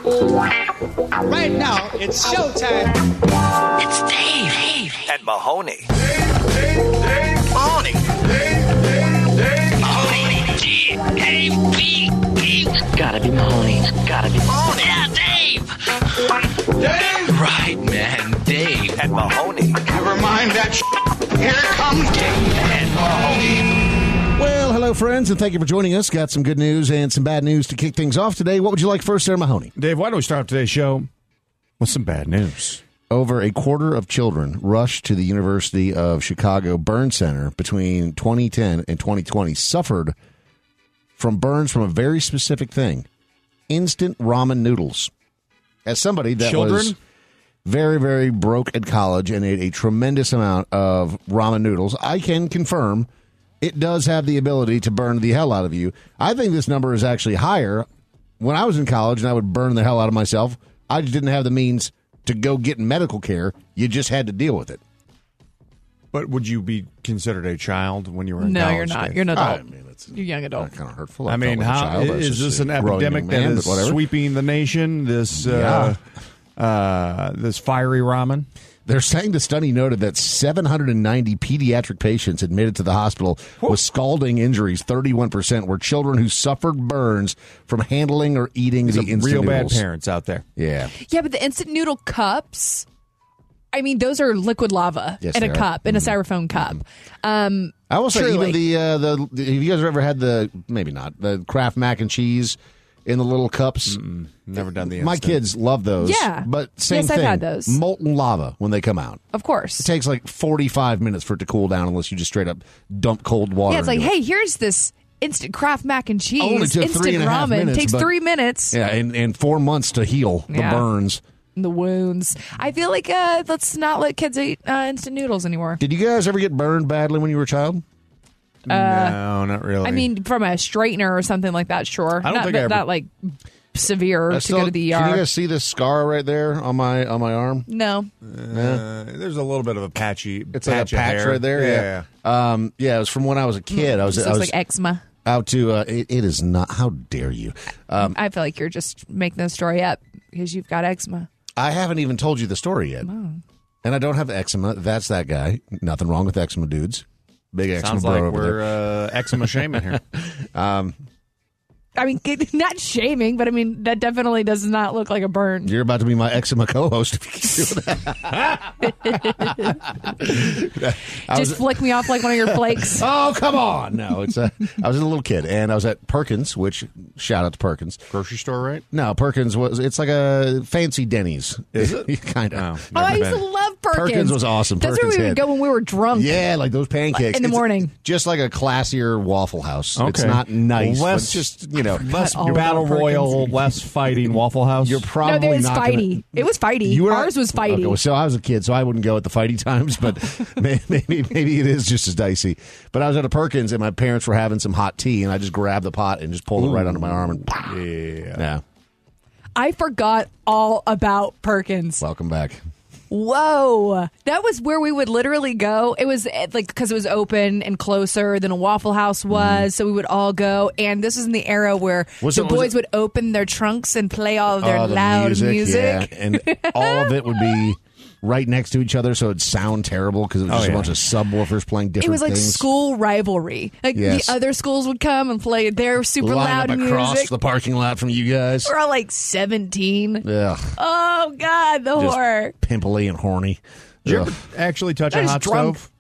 Right now, it's showtime. It's Dave. And Mahoney. Dave. Mahoney. Dave. Gotta be Mahoney. Mahoney. Yeah, Dave. Dave! Right, man. Dave. And Mahoney. Never mind that Here comes Dave and Mahoney. Well, hello, friends, and thank you for joining us. Got some good news and some bad news to kick things off today. What would you like first there, Mahoney? Dave, why don't we start today's show with some bad news? Over a quarter of children rushed to the University of Chicago Burn Center between 2010 and 2020 suffered from burns from a very specific thing, instant ramen noodles. As somebody that was very, very broke at college and ate a tremendous amount of ramen noodles, I can confirm it does have the ability to burn the hell out of you. I think this number is actually higher. When I was in college and I would burn the hell out of myself, I just didn't have the means to go get medical care. You just had to deal with it. But would you be considered a child when you were in college? No, you're not. Dave? You're an adult. I mean, it's You're a young adult. kind of hurtful. I mean, how is this an epidemic that is sweeping the nation? This this fiery ramen. They're saying the study noted that 790 pediatric patients admitted to the hospital with scalding injuries, 31% were children who suffered burns from handling or eating the instant real noodles. bad parents out there. Yeah. Yeah, but the instant noodle cups, I mean, those are liquid lava Yes, in a they are. cup, in a styrofoam cup. I will say Truly. even the have you guys ever had maybe not, the Kraft mac and cheese in the little cups? Never done the My instant. kids love those. Yeah. But same Yes, thing. I've had those. Molten lava when they come out. Of course. It takes like 45 minutes for it to cool down unless you just straight up dump cold water. Yeah, it's like, into it. hey, here's this instant Kraft mac and cheese. Only took instant 3.5 ramen. minutes, Takes but- 3 minutes. Yeah, and 4 months to heal the Yeah. burns. The wounds. I feel like let's not let kids eat instant noodles anymore. Did you guys ever get burned badly when you were a child? No, not really. I mean, from a straightener or something like that, sure. I don't not, think I ever- not like severe to go to the ER. Can you guys see this scar right there on my arm? No. there's a little bit of a patchy. It's like a patch of hair. right there. Yeah. Yeah, it was from when I was a kid. I was It looks like eczema. out to. It is not. How dare you? I feel like you're just making the story up because you've got eczema. I haven't even told you the story yet, and I don't have eczema. That's that guy. Nothing wrong with eczema dudes. Big eczema Sounds bro like over there. we're ectomy shaming here. I mean, not shaming, but I mean, that definitely does not look like a burn. You're about to be my eczema co-host if you keep doing that. Just flick me off like one of your flakes. Oh, come on. No, it's I was a little kid, and I was at Perkins, which, shout out to Perkins. Grocery store, right? No, Perkins it's like a fancy Denny's. Is it? kind of. Oh, I used to love Perkins. Perkins was awesome. That's Perkins where we had- would go when we were drunk. Yeah, like those pancakes. In the It's morning. Just like a classier Waffle House. Okay. It's not nice, Well, but less- just, less all battle about royal, Perkins. less fighting Waffle House. you're No, probably it was not fighty. gonna- It was fighty. You were not- Ours was fighty. Okay, well, so I was a kid, so I wouldn't go at the fighty times, but maybe it is just as dicey. But I was at a Perkins, and my parents were having some hot tea, and I just grabbed the pot and just pulled it right onto my arm, and yeah. I forgot all about Perkins. Welcome back. Whoa. That was where we would literally go. It was like because it was open and closer than a Waffle House was. So we would all go. And this was in the era where Was the it- boys would open their trunks and play all of their The loud music. Yeah. And all of it would be right next to each other, so it'd sound terrible because it was just a bunch of subwoofers playing different It was like things. school rivalry. Like Yes. the other schools would come and play their super Line loud up across music. the parking lot from you guys. We're all like 17. Ugh, Oh, God, the just horror. pimply and horny. Did you Ugh. ever actually touch I a was hot drunk. stove?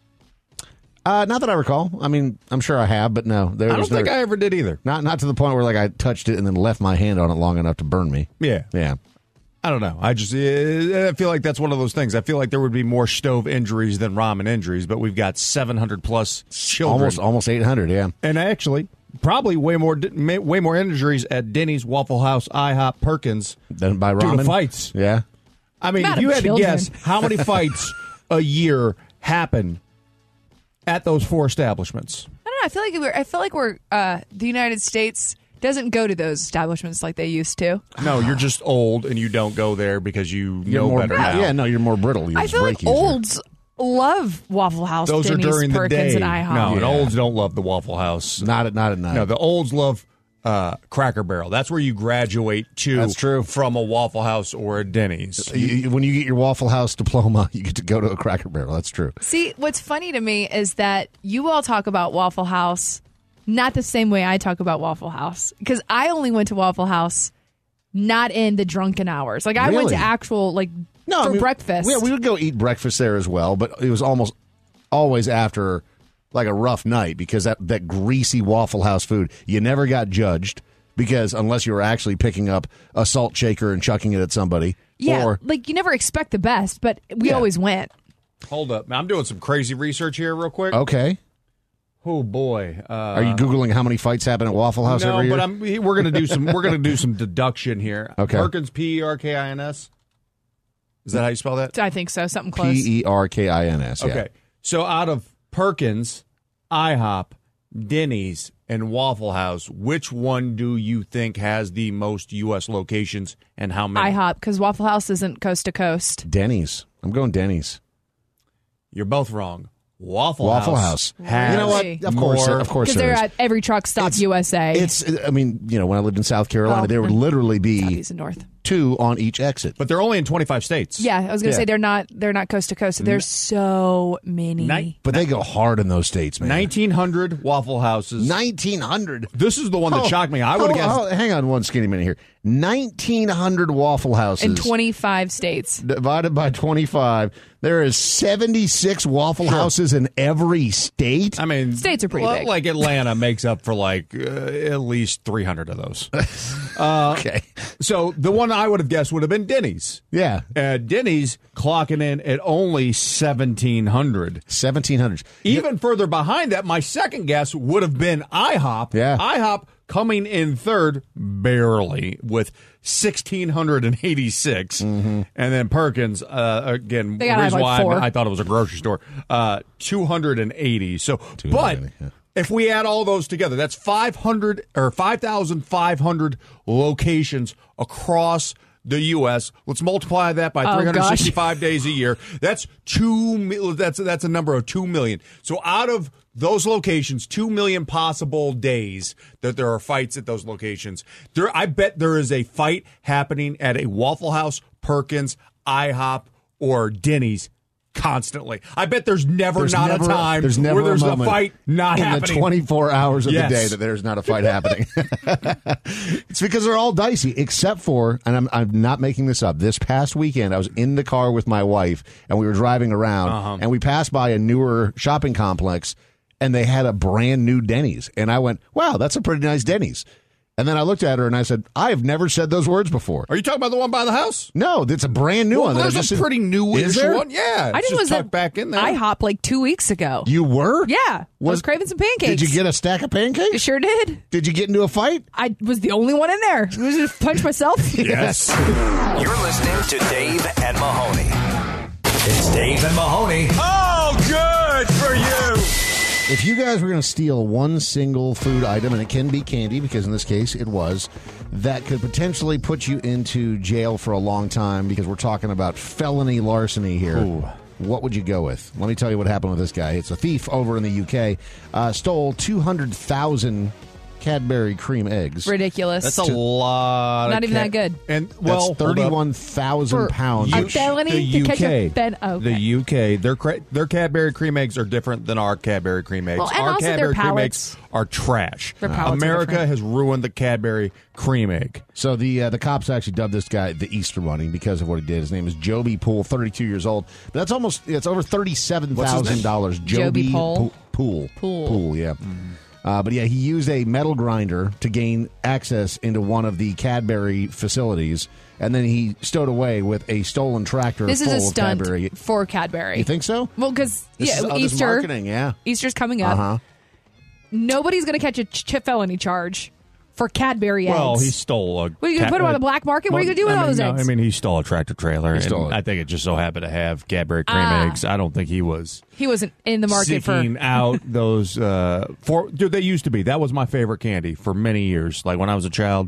Not that I recall. I mean, I'm sure I have, but no. There I don't was think never, I ever did either. not to the point where like I touched it and then left my hand on it long enough to burn me. Yeah. Yeah. I don't know. I feel like that's one of those things. I feel like there would be more stove injuries than ramen injuries, but we've got 700 plus children. Almost 800, yeah. And actually, probably way more injuries at Denny's, Waffle House, IHOP, Perkins Then by due ramen. to fights. Yeah. I mean, Not if you of had children. to guess how many fights a year happen at those four establishments. I don't know. I feel like we're the United States doesn't go to those establishments like they used to. No, you're just old and you don't go there because you You're know more, better now. Yeah, no, you're more brittle. You I just feel like break easier. olds love Waffle House, Those Denny's, are during the Perkins, day. and IHOP. No, and Yeah. olds don't love the Waffle House. Not at night. No, the olds love Cracker Barrel. That's where you graduate to. That's true. From a Waffle House or a Denny's. When you get your Waffle House diploma, you get to go to a Cracker Barrel. That's true. See, what's funny to me is that you all talk about Waffle House not the same way I talk about Waffle House. Because I only went to Waffle House not in the drunken hours. Like, I went to Really? actual, for breakfast. Yeah, we would go eat breakfast there as well, but it was almost always after like a rough night because that greasy Waffle House food, you never got judged because unless you were actually picking up a salt shaker and chucking it at somebody. Yeah, Or, you never expect the best, but we always went. Hold up. I'm doing some crazy research here real quick. okay. Oh, boy. Are you Googling how many fights happen at Waffle House every year? No, but we're going to do some deduction here. Okay. Perkins, Perkins. Is that how you spell that? I think so. Something close. Perkins. Yeah. Okay. So out of Perkins, IHOP, Denny's, and Waffle House, which one do you think has the most U.S. locations and how many? IHOP, because Waffle House isn't coast to coast. Denny's. I'm going Denny's. You're both wrong. Waffle House. has You know what? Of course Because there they're is. at every truck stop USA. When I lived in South Carolina, there would literally be Southeast and North. 2 on each exit. But they're only in 25 states. Yeah, I was going to say they're not coast to coast. There's so many. But they go hard in those states, man. 1,900 Waffle Houses. 1,900. This is the one that shocked me. I would have guessed. Hang on one skinny minute here. 1,900 Waffle Houses. In 25 states. Divided by 25. There is 76 Waffle Houses in every state. I mean, States are pretty big. Like Atlanta makes up for at least 300 of those. Okay. So the one I would have guessed would have been Denny's. Yeah. Denny's clocking in at only 1,700. 1,700. Even further behind that, my second guess would have been IHOP. Yeah. IHOP coming in third, barely, with 1,686. And then Perkins, again, They gotta have, reason why 4. I thought it was a grocery store, 280. So, but 280, yeah. if we add all those together, that's 5,500 locations across the U.S. Let's multiply that by 365 days a year. That's that's a number of 2 million. So out of those locations, 2 million possible days that there are fights at those locations. I bet there is a fight happening at a Waffle House, Perkins, IHOP, or Denny's constantly. I bet there's never a time where there's a fight not in happening. the 24 hours of Yes. the day that there's not a fight happening. It's because they're all dicey, except for, and I'm not making this up, this past weekend I was in the car with my wife and we were driving around and we passed by a newer shopping complex and they had a brand new Denny's. And I went, wow, that's a pretty nice Denny's. And then I looked at her and I said, I have never said those words before. Are you talking about the one by the house? No, it's a brand new one. There's a pretty newish Is there? one. Yeah, I it's just was tucked at back in there. IHOP 2 weeks ago. You were? Yeah. I was craving some pancakes. Did you get a stack of pancakes? I sure did. Did you get into a fight? I was the only one in there. I was just punch myself. Yes. You're listening to Dave and Mahoney. It's Dave and Mahoney. Oh, good for you. If you guys were going to steal one single food item, and it can be candy, because in this case it was, that could potentially put you into jail for a long time, because we're talking about felony larceny here. Ooh. What would you go with? Let me tell you what happened with this guy. It's a thief over in the UK. Stole 200,000 Cadbury cream eggs. Ridiculous. That's a lot. Not even that good. And That's well, 31,000 pounds. A felony to catch a The UK, their Cadbury cream eggs are different than our Cadbury cream eggs. Well, and our also their Cadbury cream pallets. eggs are trash. Their pallets are America different. has ruined the Cadbury cream egg. So the cops actually dubbed this guy the Easter Bunny because of what he did. His name is Joby Poole, 32 years old. But it's over $37,000. Joby Poole? Poole, yeah. But yeah, he used a metal grinder to gain access into one of the Cadbury facilities, and then he stowed away with a stolen tractor This full is a of stunt Cadbury. for Cadbury. You think so? Well, because This is Easter, marketing, yeah. Easter's coming up. Uh-huh. Nobody's going to catch a felony charge for Cadbury eggs. Well, he stole a. What, are you going to put them on the black market? What are you going to do with all those eggs? I mean, he stole a tractor trailer. stole And it. I think it just so happened to have Cadbury cream eggs. I don't think he was He wasn't in the market seeking out those. Dude, they used to be. That was my favorite candy for many years. Like when I was a child,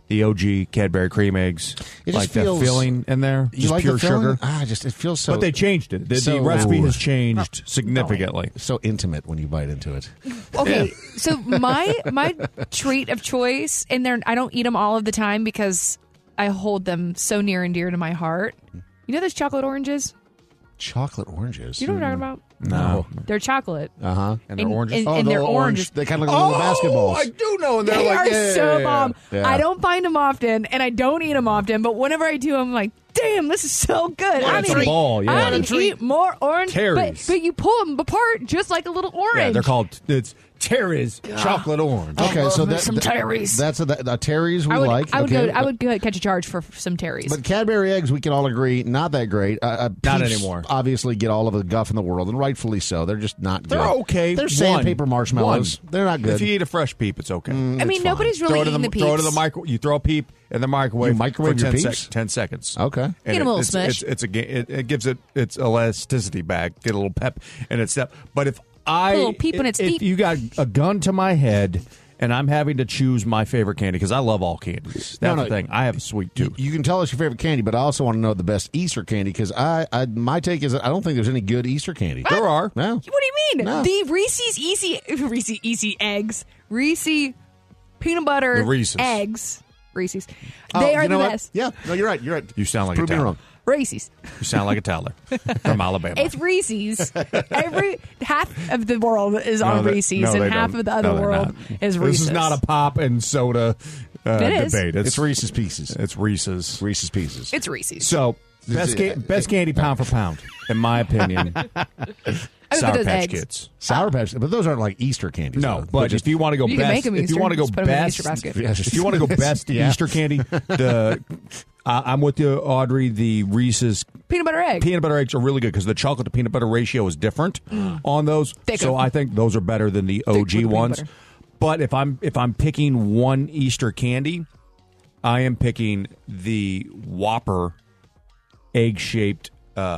the OG Cadbury cream eggs. It like just feels, that filling in there. You Just like pure the filling? sugar. It feels so. But they changed it. The so- recipe has changed significantly. so intimate when you bite into it. Okay, so my treat of choice, and I don't eat them all of the time because I hold them so near and dear to my heart. You know those chocolate oranges? Chocolate oranges. You know what I'm talking about? No. They're chocolate. Uh-huh. And they're oranges? And they're the orange. They kind of look like little basketballs. I do know. And they're They like, are yeah, so yeah, bomb. yeah. I don't find them often, and I don't eat them often. But whenever I do, I'm like, damn, this is so good. I it's a need to ball, yeah. I need to eat more orange. Terry's. But you pull them apart just like a little orange. Yeah, they're called Terry's chocolate orange. Okay, so some Terry's. That's a Terry's we I would, like. I would okay. go. I would go catch a charge for some Terry's. But Cadbury eggs, we can all agree, not that great. Not Peeps anymore. Obviously, get all of the guff in the world, and rightfully so. They're just not good. They're okay. They're sandpaper marshmallows. One. They're not good. If you eat a fresh peep, it's okay. I mean, nobody's really throw it eating in the peeps. Throw it in the micro. You throw a peep in the microwave. You microwave for your 10 peeps? 10 seconds. Okay. And Get 'em a little it's, smush. it gives it its elasticity back. Get a little pep in its step. But if I A little peep in its if teeth. you got a gun to my head and I'm having to choose my favorite candy because I love all candies. That's No, the thing. I have a sweet tooth. You can tell us your favorite candy, but I also want to know the best Easter candy because my take is that I don't think there's any good Easter candy. There are. No. What do you mean? No. The Reese's Easy eggs, Reese peanut butter The Reese's. eggs, Reese's. Oh, They are you know the what? best. Yeah. No, you're right. You're right. You sound like Prove a me Tyler. wrong. Reese's. You sound like a Tyler from Alabama. It's Reese's. Half of the world is on Reese's, no, and they half don't. of the other No, they're world not. is Reese's. This is not a pop and soda It is. debate. It's Reese's Pieces. It's Reese's. Reese's Pieces. It's Reese's. So best candy pound for pound, in my opinion. Sour those Patch eggs. Kids. Sour Patch, but those aren't like Easter candies. No, though. but if you want to go You can best, make 'em if you Easter. want to go Just put 'em in the best, Easter basket. if you want to go best Yeah. Easter candy, I'm with you, Audrey. The Reese's peanut butter egg. peanut butter eggs are really good because the chocolate to peanut butter ratio is different on those. Thicker. So I think those are better than the with OG the peanut ones. butter. But if I'm picking one Easter candy, I am picking the Whopper egg shaped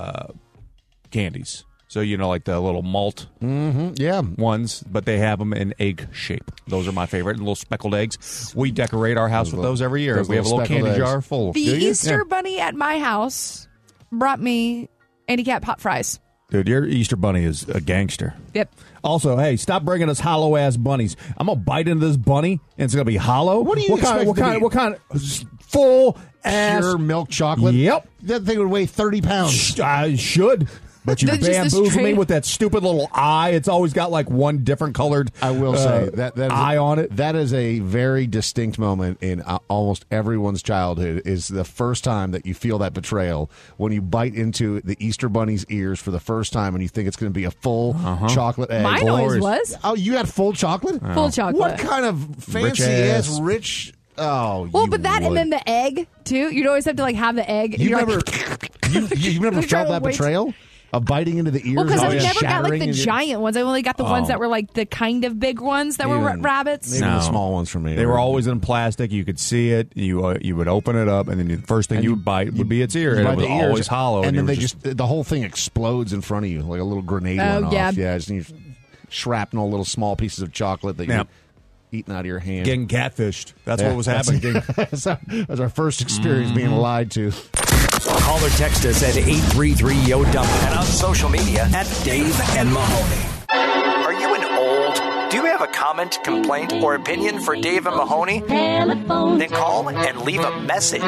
candies. So like the little malt yeah. ones, but they have them in egg shape. Those are my favorite. And little speckled eggs. We decorate our house with those every year. those We have a little little candy speckled jar eggs. full. The Do you? Easter bunny at my house brought me handicap hot fries. Dude, your Easter bunny is a gangster. Yep. Also, hey, stop bringing us hollow ass bunnies. I'm gonna bite into this bunny, and it's gonna be hollow. What do you expect What it to kind? be? What kind? Full ass. Pure milk chocolate. Yep. That thing would weigh 30 pounds. I should. But you That's just the bamboozle me straight- with that stupid little eye. It's always got like one different colored. I will say that is eye on it. That is a very distinct moment in almost everyone's childhood. Is the first time that you feel that betrayal when you bite into the Easter bunny's ears for the first time, and you think it's going to be a full chocolate egg. Mine always was. Oh, you had full chocolate? Full chocolate. What kind of fancy Rich-ass. ass rich? Oh, Well, you but that would. and then the egg too. You'd always have to have the egg. You You're never, like, you never You're felt trying to that wait. betrayal of biting into the ears. well, because and I just never got like shattering the and you- giant ones. I only got the ones that were like the kind of big ones that were Even- rabbits. Even the No. small ones for me. They were always in plastic. You could see it. You would open it up, and then the first thing you would bite would be its ear, and By it was the ears, always hollow. and you then were they just the whole thing explodes in front of you like a little grenade Oh, went yeah. off. Yeah, just you shrapnel little small pieces of chocolate that Yeah. you're eating out of your hand. getting catfished. That's Yeah, what was happening. That's our first experience being lied to. Call or text us at 833-YO-DUMP and on social media at Dave and Mahoney. Are you an old? Do you have a comment, complaint, or opinion for Dave and Mahoney? Then call and leave a message.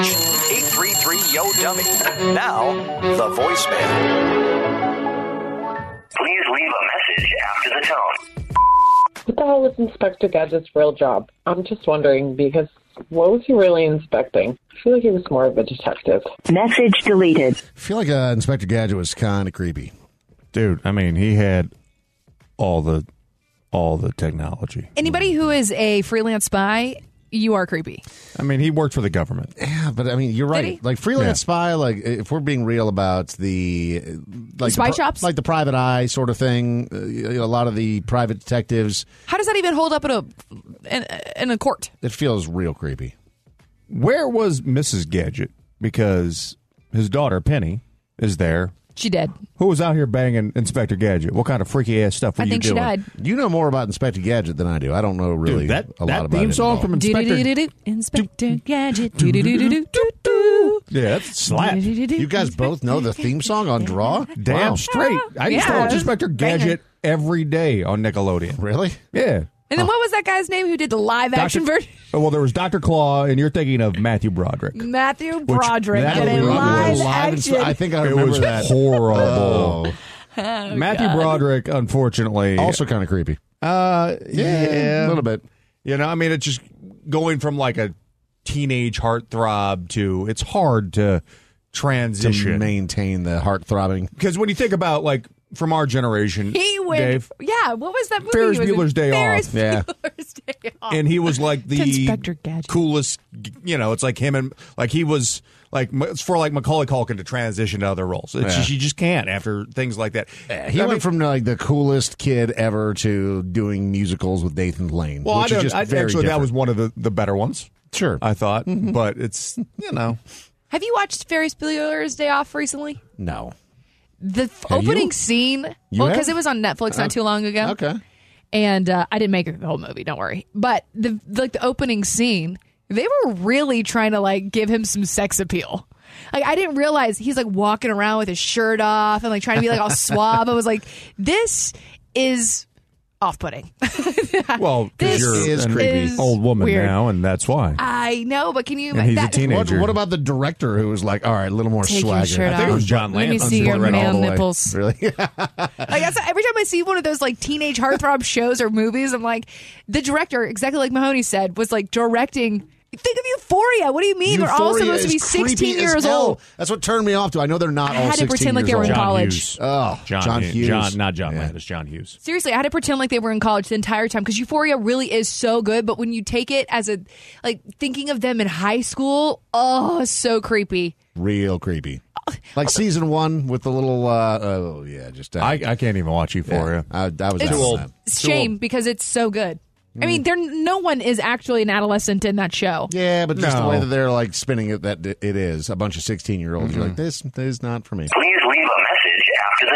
833-YO-DUMMY. Now, the voicemail. Please leave a message after the tone. What the hell was Inspector Gadget's real job? I'm just wondering, because what was he really inspecting? I feel like he was more of a detective. Message deleted. I feel like Inspector Gadget was kind of creepy. Dude, I mean, he had all the technology. Anybody who is a freelance spy, you are creepy. I mean, he worked for the government. Yeah, but I mean, you're Did right. he? Like freelance Yeah. spy, like if we're being real about the Spy shops? like the private eye sort of thing, a lot of the private detectives, How does that even hold up in a court? it feels real creepy. Where was Mrs. Gadget? Because his daughter, Penny, is there She did. Who was out here banging Inspector Gadget? What kind of freaky ass stuff were I you think doing? she died. You know more about Inspector Gadget than I do. I don't know really Dude, a lot about theme it song at from all. Inspector. Inspector Gadget. Do-do-do-do-do-do. Yeah, that's slap. You guys both know the theme song on Draw? Damn Wow. straight. I used to Yeah. watch Inspector Gadget every day on Nickelodeon. Really? Yeah. And then what was that guy's name who did the live action version? Well, there was Dr. Claw, and you're thinking of Matthew Broderick. Matthew Broderick that did a was live Live action. I think I It remember was that. horrible. Oh. Matthew Broderick, unfortunately. Also kind of creepy. Yeah. A little bit. You know, I mean, it's just going from like a teenage heartthrob to it's hard to To transition. maintain the heart throbbing. Because when you think about like from our generation, He went. Dave, Yeah, what was that movie? Ferris He was in? Bueller's Day Off. Ferris Yeah. Bueller's Day Off. and he was like the Inspector Gadget. coolest. You know, it's like him and like he was like it's for like Macaulay Culkin to transition to other roles. It's just, you just can't after things like that. He went from like the coolest kid ever to doing musicals with Nathan Lane. Well, which is just very actually that different. was one of the better ones. Sure. I thought, but it's Have you watched Ferris Bueller's Day Off recently? No. The you? opening scene, You because have? it was on Netflix not too long ago. Okay. And I didn't make it the whole movie, don't worry. But the opening scene, they were really trying to like give him some sex appeal. Like I didn't realize he's like walking around with his shirt off and like trying to be like all suave. I was like, this is off-putting. well, This because you're is an creepy. old woman weird. now, and that's why. I know, but can you? And he's a teenager. What about the director who was like, all right, a little more Take your swagger? shirt I think it was off. John Let me Lance. see your Right all male the way. nipples. Really? Like that's, every time I see one of those like teenage heartthrob shows or movies, I'm like, the director, exactly like Mahoney said, was like directing. Think of Euphoria. What do you mean? They're all Euphoria supposed to be is creepy 16 as years hell. old. That's what turned me off to. I know they're not I all had to 16 pretend like years they were in old. college. Hughes. Oh, John Hughes. Not John Yeah. Landis. John Hughes. Seriously, I had to pretend like they were in college the entire time because Euphoria really is so good. But when you take it as a like thinking of them in high school, oh, so creepy. Real creepy. Like season 1 with the little, just. I can't even watch Euphoria. I was It's out on that. shame because it's so good. I mean, no one is actually an adolescent in that show. Yeah, but just the No. way that they're like spinning it, that it is a bunch of 16-year-olds. You're like, this is not for me. Please leave a message after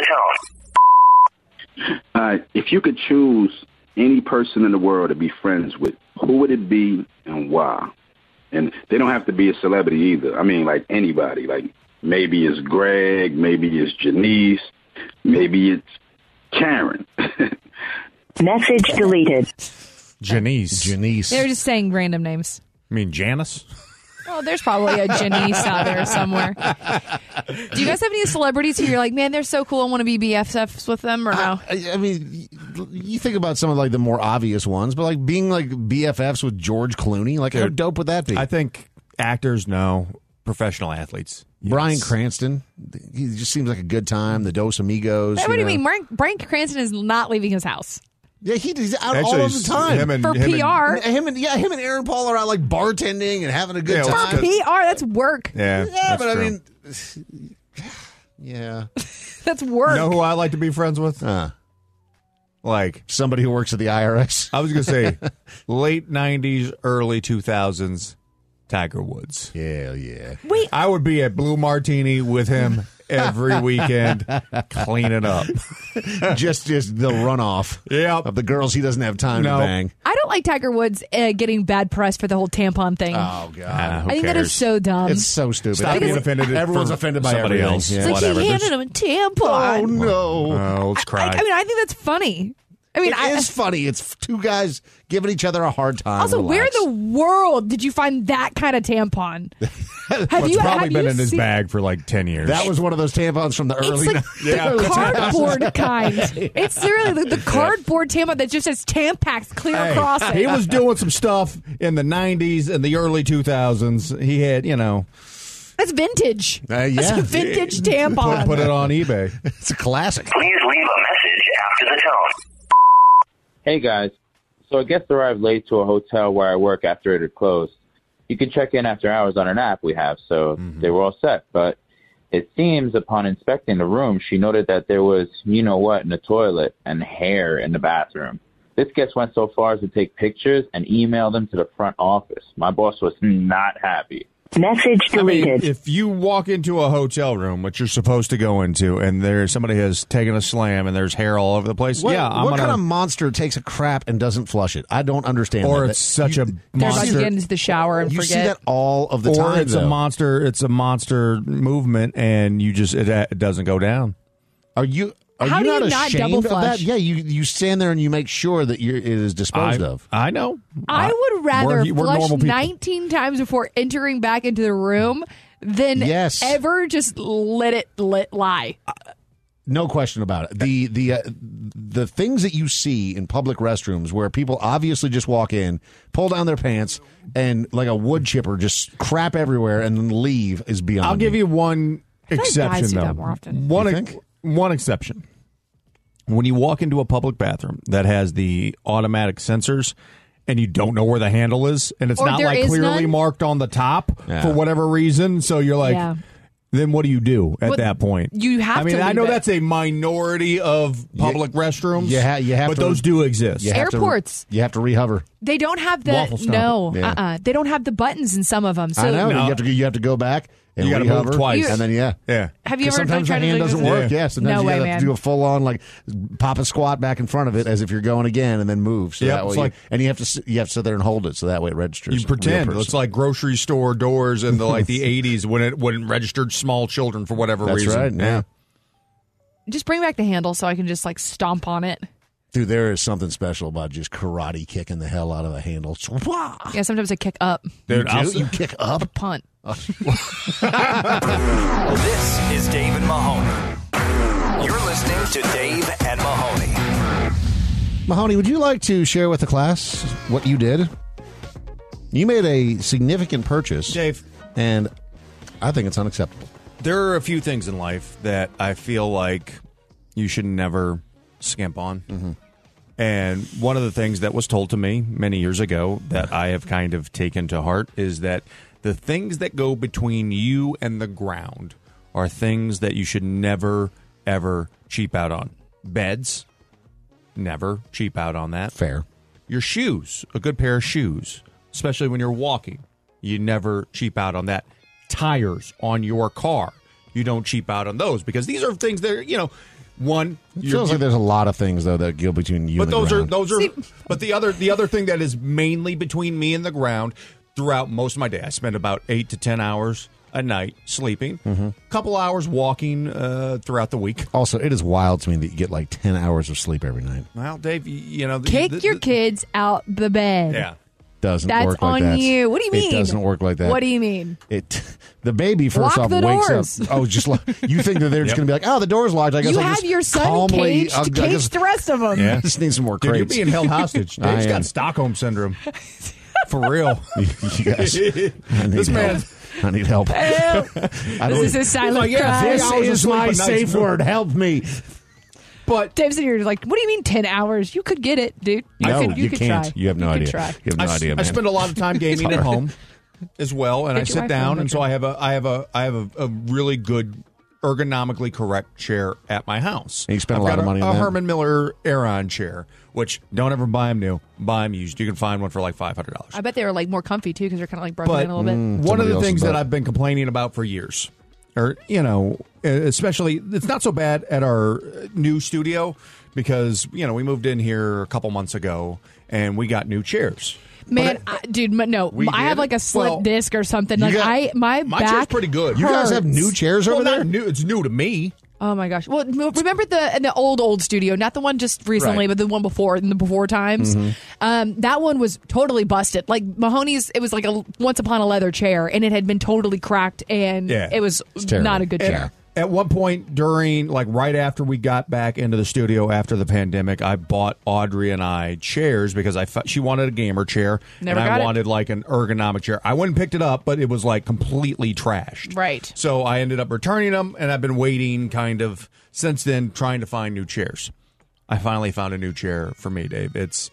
the tone. If you could choose any person in the world to be friends with, who would it be and why? And they don't have to be a celebrity either. I mean, like anybody. Like maybe it's Greg, maybe it's Janice, maybe it's Karen. Message deleted. Janice. They're just saying random names. I mean, Janice? Oh, there's probably a Janice out there somewhere. Do you guys have any celebrities who you're like, man, they're so cool, I want to be BFFs with them, or no? I mean, you think about some of like the more obvious ones, but like being like BFFs with George Clooney, like how dope would that be? I think actors, no. Professional athletes. Bryan Yes. Cranston, he just seems like a good time. The Dos Amigos. What do you mean? Bryan Cranston is not leaving his house. Yeah, he's out Actually, all of the time. For PR. Him and Aaron Paul are out like bartending and having a good Yeah, time. For PR, that's work. Yeah, Yeah, that's but true. I mean, yeah, That's work. You know who I like to be friends with? Like somebody who works at the IRS. I was going to say late 90s, early 2000s, Tiger Woods. Yeah. Wait, I would be at Blue Martini with him every weekend, cleaning up. just the runoff Yep. of the girls he doesn't have time No. to bang. I don't like Tiger Woods getting bad press for the whole tampon thing. Oh God, Who I think that is cares? so dumb. it's so stupid. Stop being offended. Everyone's for offended by somebody everything. else. Yeah. It's like Whatever. he handed him a tampon. Oh no. Oh, let's cry. I mean, I think that's funny. I mean, It is funny. It's two guys giving each other a hard time. also, where Relax. in the world did you find that kind of tampon? Have Well, it's you probably have been you in his seen- bag for like 10 years. That was one of those tampons from the early. It's like Yeah. the cardboard kind. It's literally the cardboard tampon that just has Tampax clear Hey, across it. he was doing some stuff in the 90s and the early 2000s. He had, That's vintage. Yeah. That's a vintage tampon. put it on eBay. It's a classic. Please leave a message after the tone. Hey guys, so a guest arrived late to a hotel where I work after it had closed. You can check in after hours on an app we have, so they were all set. But it seems upon inspecting the room, she noted that there was you-know-what in the toilet and hair in the bathroom. This guest went so far as to take pictures and email them to the front office. My boss was not happy. Message deleted. I mean, if you walk into a hotel room, which you're supposed to go into, and there's somebody has taken a slam and there's hair all over the place, What I'm kind of monster takes a crap and doesn't flush it? I don't understand. Or that. it's such a They're about to monster. get into the shower and You forget. see that all of the Or time. it's a though. monster. It's a monster movement, and you just it doesn't go down. Are you How do you not not ashamed double of that? flush? Yeah, you stand there and you make sure that it is disposed of. I know. I would rather we're flush normal people. 19 times before entering back into the room than Yes. ever just let it lie. No question about it. The things that you see in public restrooms where people obviously just walk in, pull down their pants, and like a wood chipper just crap everywhere and then leave is beyond. I'll give you one like exception guys do though. that more often. One exception. When you walk into a public bathroom that has the automatic sensors and you don't know where the handle is, and it's Or not there like is clearly none? marked on the top Yeah. for whatever reason, so you're like, Yeah. then what do you do at Well, that point? you have I mean, to I know leave it. that's a minority of public restrooms. you have but to- those do exist. You have to- Airports. you have to rehover. They don't have the Waffle stomp. no. Yeah. They don't have the buttons in some of them. So I know. No. You have to go back and You gotta rehover move twice. and then Yeah. Have you 'Cause ever sometimes the tried to hand do doesn't this? work. Yeah, sometimes No you way, have man. to do a full on like pop a squat back in front of it as if you're going again, and then move. So Yep, that way it's like- and you have to sit there and hold it so that way it registers. You Real pretend person. it's like grocery store doors in the the 80s when it registered small children for whatever That's reason. right. Yeah. Just bring back the handle so I can just like stomp on it. Dude, there is something special about just karate kicking the hell out of a handle. Yeah, sometimes I kick up. Dude, You kick up? Punt. This is Dave and Mahoney. You're listening to Dave and Mahoney. Mahoney, would you like to share with the class what you did? You made a significant purchase, Dave. and I think it's unacceptable. There are a few things in life that I feel like you should never skimp on. Mm-hmm. And one of the things that was told to me many years ago that I have kind of taken to heart is that the things that go between you and the ground are things that you should never, ever cheap out on. Beds, never cheap out on that. Fair. Your shoes, a good pair of shoes, especially when you're walking, you never cheap out on that. Tires on your car, you don't cheap out on those because these are things that are, one. It feels like there's a lot of things though that go between you but and the ground. those are. But the other thing that is mainly between me and the ground throughout most of my day, I spend about 8 to 10 hours a night sleeping, couple hours walking throughout the week. Also, it is wild to me that you get like 10 hours of sleep every night. Well, Dave, Kick your kids out the bed. Yeah. Doesn't That's work like on that. you. What do you mean? It doesn't work like that. What do you mean? The baby first Lock off the wakes doors. up. Oh, just you think that they're just Yep. going to be like, oh, the door's locked. I guess You I'll have just your son calmly, caged. I Cage guess- the rest of them. Yeah. I just need some more Dude, you're crates. being held hostage. I Dave's am. got Stockholm syndrome. For real. You guys, I need This man- help. I need help. I This is his silent like, yeah, cry. this is my safe word. Help me. But Dave's in here like, what do you mean 10 hours? You could get it, dude. No, you could can't. try. You have no could idea. Try. You have no idea, man. I spend a lot of time gaming at home as well, and Get I your sit wife down, on and so I have a really good ergonomically correct chair at my house. And you spend a I've lot got of money on a that? Herman Miller Aeron chair, which don't ever buy them new, buy them used. You can find one for like $500. I bet they were like more comfy too because they're kind of like broken But in a little bit. one of Somebody the else's things butt. that I've been complaining about for years, or especially it's not so bad at our new studio because we moved in here a couple months ago and we got new chairs. Man, dude, no. We I have did? like a slip Well, disc or something. you Like got- my My back chair's pretty good. You guys have new chairs over Well, there? not new. It's new to me. Oh my gosh! Well, remember the old studio, not the one just recently, Right. but the one before in the before times. That one was totally busted. Like Mahoney's, it was like a once upon a leather chair, and it had been totally cracked, and Yeah. it was terrible. not a good And chair. At one point during, like right after we got back into the studio after the pandemic, I bought Audrey and I chairs because she wanted a gamer chair, Never and got I it. wanted like an ergonomic chair. I went and picked it up, but it was like completely trashed. Right. So I ended up returning them, and I've been waiting kind of since then trying to find new chairs. I finally found a new chair for me, Dave. It's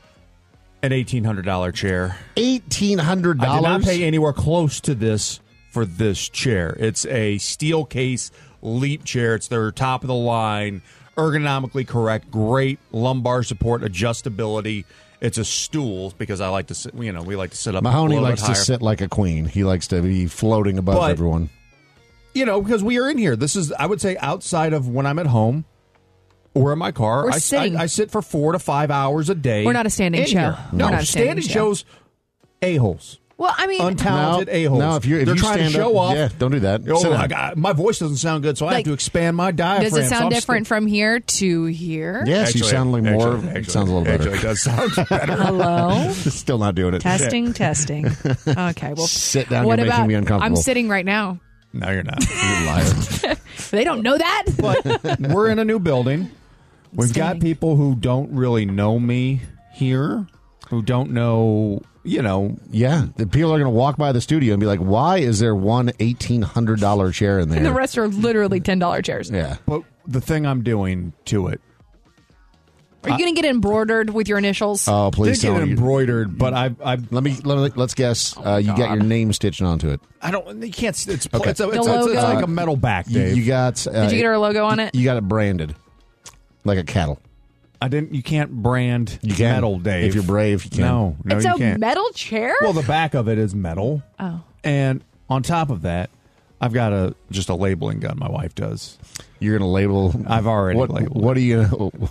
an $1,800 chair. $1,800. I did not pay anywhere close to this for this chair. It's a steel case Leap chair. It's their top of the line, ergonomically correct, great lumbar support, adjustability, It's a stool because I like to sit. We like to sit up. Mahoney a little likes bit to higher. sit like a queen. He likes to be floating above everyone. Because we are in here. This is, I would say, outside of when I'm at home or in my car. We're sitting. I sit for 4 to 5 hours a day. We're not a standing in show. here. We're No, not a standing shows a-holes. Well, I mean, Untalented a-holes. No, if they're you trying to stand show up, off. yeah, don't do that. Sit down. My voice doesn't sound good, so I have to expand my diaphragm. does it so sound I'm different from here to here? Yes, you sound like more. It sounds a little better. Actually, it does sound better. Hello? Still not doing it. Testing. Okay, well, Sit down. what You're about? making me uncomfortable. I'm sitting right now. No, you're not. You liar. They don't know that. But we're in a new building. We've got people who don't really know me here, who don't know. Yeah, the people are going to walk by the studio and be like, "Why is there one $1,800 chair in there?" And the rest are literally $10 chairs. Yeah, but the thing I'm doing to it. Are you going to get embroidered with your initials? Oh, please Did get don't. embroidered, but I let's guess. You got your name stitched onto it. I don't. You can't. It's Okay. it's like a metal back, Dave. You got. Did you get our logo on it? You got it branded like a cattle. I didn't. You can't brand You can. metal, Dave. If you're brave, you can. No, It's you a can't. metal chair? Well, the back of it is metal. Oh. And on top of that, I've got just a labeling gun. My wife does. You're going to label. I've already labeled. What are you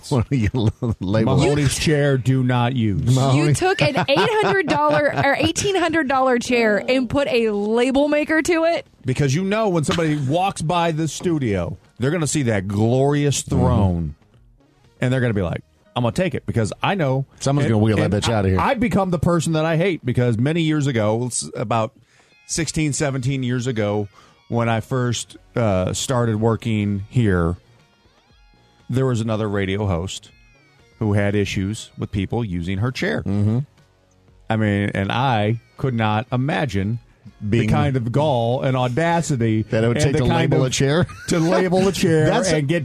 label? Mahoney's chair. Do not use. You took an $800 or $1,800 chair and put a label maker to it? Because when somebody walks by the studio, they're going to see that glorious throne, and they're going to be like, I'm going to take it because I know someone's going to wheel that bitch out of here. I've become the person that I hate because many years ago, about 16, 17 years ago, when I first started working here, there was another radio host who had issues with people using her chair. Mm-hmm. I mean, and I could not imagine the kind of gall and audacity that it would take to label a chair. To label a chair and get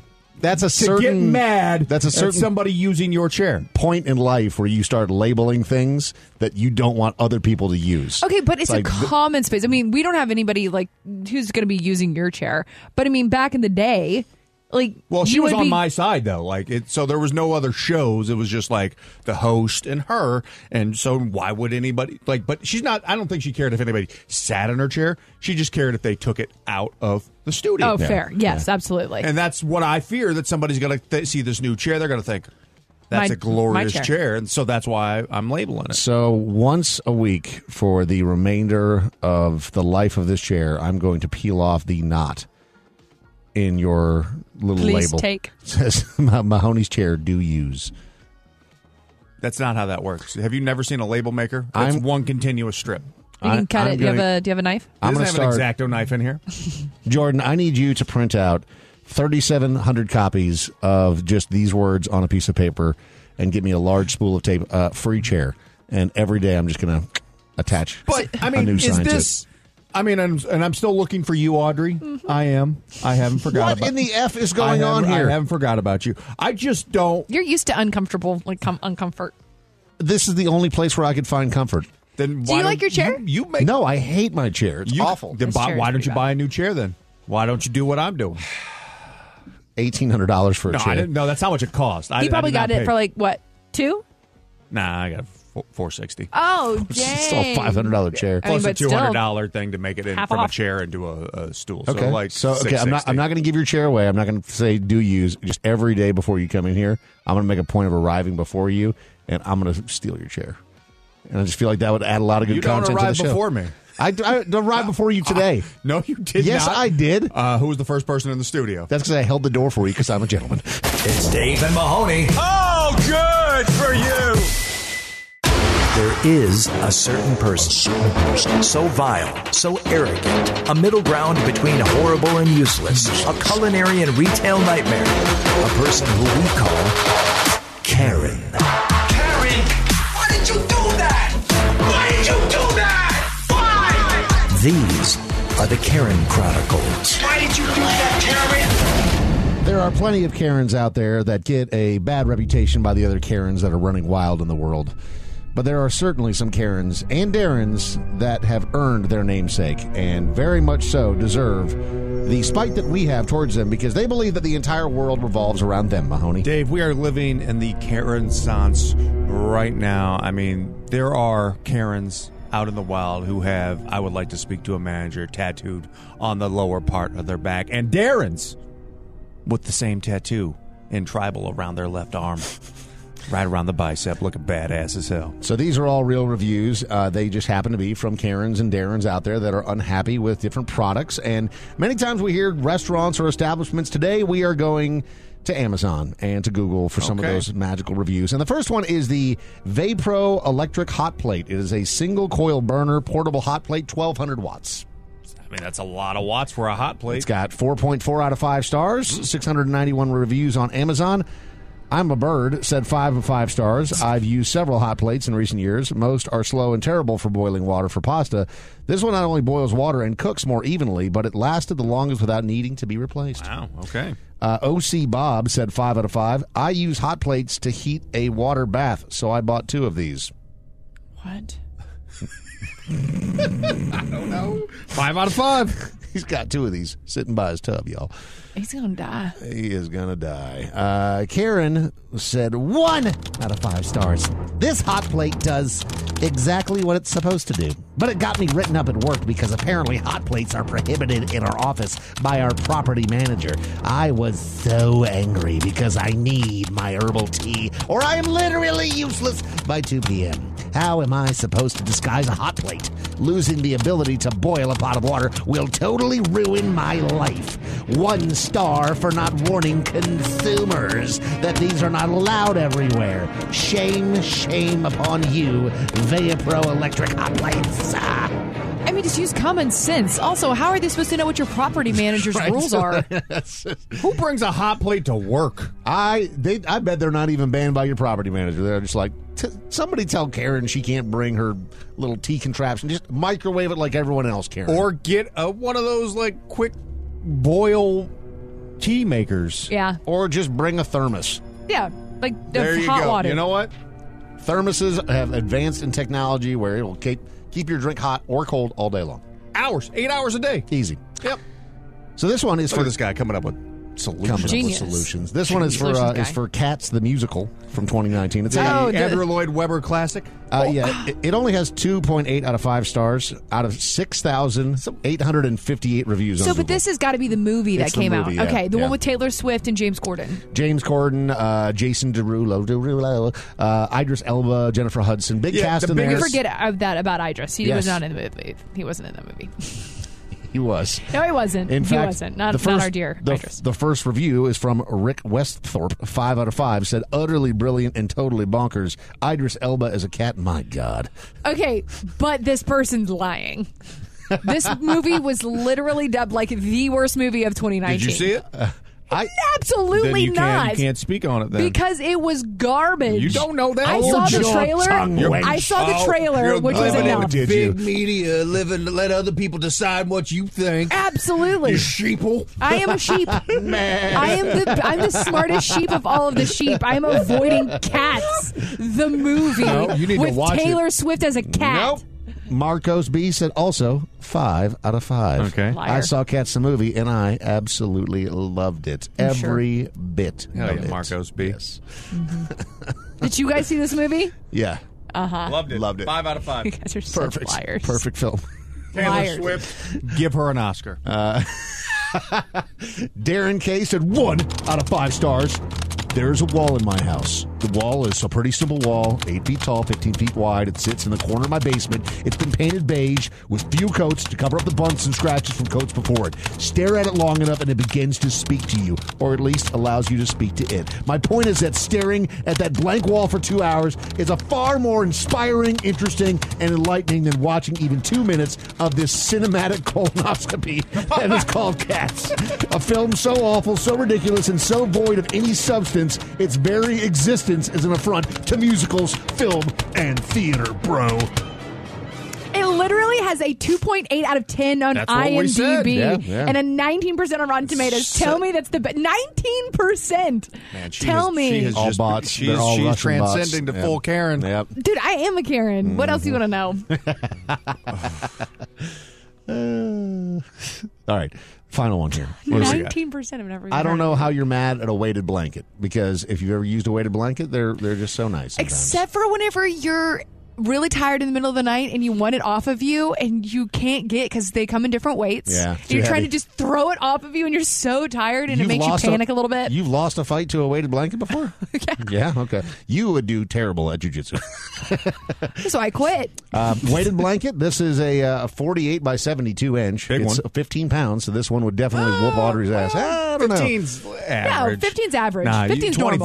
mad that's a certain at somebody using your chair. Point in life where you start labeling things that you don't want other people to use. Okay, but it's like a common space. I mean, we don't have anybody who's going to be using your chair. But I mean, back in the day, well, she was on my side though. So there was no other shows. It was just like the host and her. And so why would anybody But she's not. I don't think she cared if anybody sat in her chair. She just cared if they took it out of the studio. Oh, fair. Yes, absolutely. And that's what I fear, that somebody's going to see this new chair. They're going to think, that's a glorious chair. And so that's why I'm labeling it. So once a week for the remainder of the life of this chair, I'm going to peel off the knot in your little Please label. take. It says Mahoney's chair, do use. That's not how that works. Have you never seen a label maker? It's one continuous strip. You can cut it. Do you have a knife? I'm going to have an X-Acto knife in here. Jordan, I need you to print out 3,700 copies of just these words on a piece of paper and get me a large spool of tape, free chair. And every day I'm just going to attach a new sign to it. I mean, and I'm still looking for you, Audrey. Mm-hmm. I am. I haven't forgot about What in the F is going on here? I haven't forgot about you. I just don't. You're used to uncomfortable, uncomfort. This is the only place where I could find comfort. Then Do you like your chair? You make No, I hate my chair. It's awful. Then why don't you buy a new chair then? Why don't you do what I'm doing? $1,800 for a No, chair. I didn't know. That's how much it cost. You probably got it for what, 2? Nah, I got $460. Oh, dang. It's still a $500 chair. I mean, Plus a but still, $200 thing to make it in half from off. a chair into a stool. Okay. So I'm not going to give your chair away. I'm not going to say do use. Just every day before you come in here, I'm going to make a point of arriving before you, and I'm going to steal your chair. And I just feel like that would add a lot of good You don't content to the arrive show. before me. I arrived before you today. No, you did Yes, not. I did. Who was the first person in the studio? That's because I held the door for you because I'm a gentleman. It's Dave and Mahoney. Oh, good for you. There is a certain person, so vile, so arrogant, a middle ground between horrible and useless, a culinary and retail nightmare, a person who we call Karen. Karen, why did you do that? Why did you do that? Why? These are the Karen Chronicles. Why did you do that, Karen? There are plenty of Karens out there that get a bad reputation by the other Karens that are running wild in the world. But there are certainly some Karens and Darrens that have earned their namesake and very much so deserve the spite that we have towards them because they believe that the entire world revolves around them, Mahoney. Dave, we are living in the Karen-sance right now. I mean, there are Karens out in the wild who have, I would like to speak to a manager, tattooed on the lower part of their back, and Darrens with the same tattoo in tribal around their left arm. Right around the bicep, looking badass as hell. So these are all real reviews. They just happen to be from Karens and Darrens out there that are unhappy with different products. And many times we hear restaurants or establishments. Today we are going to Amazon and to Google for some of those magical reviews. And the first one is the Vapro Electric Hot Plate. It is a single coil burner, portable hot plate, 1,200 watts. I mean, that's a lot of watts for a hot plate. It's got 4.4 out of 5 stars, 691 reviews on Amazon. I'm a Bird said 5 of 5 stars. I've used several hot plates in recent years. Most are slow and terrible for boiling water for pasta. This one not only boils water and cooks more evenly, but it lasted the longest without needing to be replaced. Wow, okay. OC Bob said 5 out of 5. I use hot plates to heat a water bath, so I bought 2 of these. What? I don't know. 5 out of 5. He's got 2 of these sitting by his tub, y'all. He's going to die. He is going to die. Karen said 1 out of 5 stars. This hot plate does exactly what it's supposed to do. But it got me written up at work because apparently hot plates are prohibited in our office by our property manager. I was so angry because I need my herbal tea or I am literally useless by 2 p.m. How am I supposed to disguise a hot plate? Losing the ability to boil a pot of water will totally ruin my life. 1 star for not warning consumers that these are not allowed everywhere. Shame, shame upon you, Vapro Electric Hot Plates. I mean, just use common sense. Also, how are they supposed to know what your property manager's rules are? Who brings a hot plate to work? I bet they're not even banned by your property manager. They're just like, somebody tell Karen she can't bring her little tea contraption. Just microwave it like everyone else, Karen. Or get one of those, like, quick boil tea makers. Yeah. Or just bring a thermos. Yeah, like there you hot go. water. You know what? Thermoses have advanced in technology where it will keep your drink hot or cold all day long. 8 hours a day. Easy. Yep. So this one is for for this guy coming up with solutions. Genius. Solutions. This one is for Cats the Musical from 2019. It's Andrew Lloyd Webber classic. Yeah, it only has 2.8 out of 5 stars out of 6,858 reviews. So, on but Google. this has got to be the movie that It's the came movie, out. yeah. Okay, the Yeah. one with Taylor Swift and James Corden. James Corden, Jason Derulo, Idris Elba, Jennifer Hudson. Big cast in there. You forget that about Idris. He Yes. was not in the movie. He wasn't in the movie. He was. No, he wasn't. In He fact, wasn't. Not our dear Idris. The first review is from Rick Westthorpe, 5 out of 5, said, utterly brilliant and totally bonkers. Idris Elba as a cat, my God. Okay, but this person's lying. This movie was literally dubbed like the worst movie of 2019. Did you see it? Absolutely Then you not. You can't speak on it then. Because it was garbage. You don't know that. I saw the trailer. I saw the trailer, which was enough. Big media let other people decide what you think. Absolutely. You sheeple. I am a sheep. I'm the smartest sheep of all of the sheep. I'm avoiding Cats, the movie, No, you need to with watch Taylor it. Swift as a cat. Nope. Marcos B said also 5 out of 5. Okay. Liar. I saw Cats the movie and I absolutely loved it. Every bit Hell of yeah, it. Marcos B. Yes. Did you guys see this movie? Yeah. Loved it. Loved it. 5 out of 5. You guys are so Perfect. liars. Perfect film. Taylor Liars. Swift. Give her an Oscar. Darren K said 1 out of 5 stars. There's a wall in my house. The wall is a pretty simple wall, 8 feet tall, 15 feet wide. It sits in the corner of my basement. It's been painted beige with few coats to cover up the bumps and scratches from coats before it. Stare at it long enough and it begins to speak to you, or at least allows you to speak to it. My point is that staring at that blank wall for 2 hours is a far more inspiring, interesting, and enlightening than watching even 2 minutes of this cinematic colonoscopy that is called Cats. A film so awful, so ridiculous, and so void of any substance, its very existence is an affront to musicals, film, and theater, bro. It literally has a 2.8 out of 10 on That's what we said. IMDb Yeah. and a 19% on Rotten Tomatoes. Tell me that's the 19%. Man, Tell me. All bots. She's They're all Russian bots. transcending to Yep. full Karen. Yep. Dude, I am a Karen. What else do you want to know? All right. Final one here. 19% have never. I don't know how you're mad at a weighted blanket, because if you've ever used a weighted blanket, they're just so nice sometimes. Except for whenever you're really tired in the middle of the night and you want it off of you and you can't get, because they come in different weights. Yeah, you're trying to just throw it off of you and you're so tired and it makes you panic a little bit. You've lost a fight to a weighted blanket before? Yeah, okay. You would do terrible at jiu-jitsu. So I quit. Weighted blanket. This is a 48 by 72 inch. Big it's one. 15 pounds, so this one would definitely whoop Audrey's ass. I don't know. 15's average. No, 15's average. Nah, 15's normal.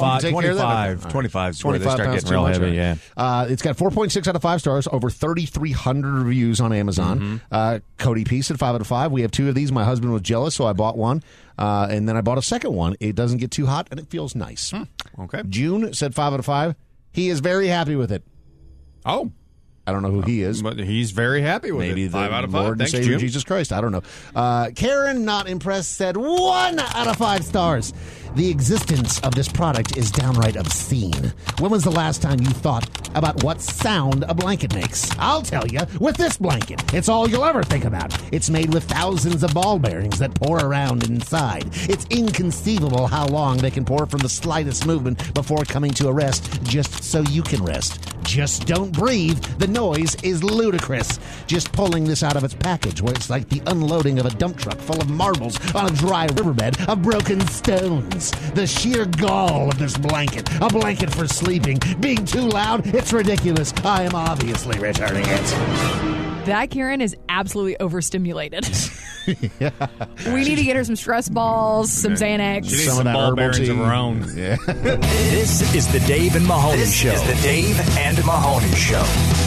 25 is where they start getting real heavy, yeah. It's got 4.6 out of 5 stars, over 3,300 reviews on Amazon. Cody Peace at 5 out of 5. We have 2 of these. My husband was jealous, so I bought one. And then I bought a second one. It doesn't get too hot, and it feels nice. Okay. June said 5 out of 5. He is very happy with it. Oh. I don't know who he is. But he's very happy with Maybe it. 5 out of 5. Lord Thanks, and Savior Jim. Jesus Christ. I don't know. Karen, not impressed, said 1 out of 5 stars. The existence of this product is downright obscene. When was the last time you thought about what sound a blanket makes? I'll tell you, with this blanket, it's all you'll ever think about. It's made with thousands of ball bearings that pour around inside. It's inconceivable how long they can pour from the slightest movement before coming to a rest, just so you can rest. Just don't breathe. The noise is ludicrous. Just pulling this out of its package, where it's like the unloading of a dump truck full of marbles on a dry riverbed of broken stones. The sheer gall of this blanket. A blanket for sleeping. Being too loud, it's ridiculous. I am obviously returning it. That Karen is absolutely overstimulated. Yeah. We need to get her some stress balls, some Xanax. She needs some ball bearings of her own. Yeah. This is the Dave and Mahoney Show. This is the Dave and Mahoney Show.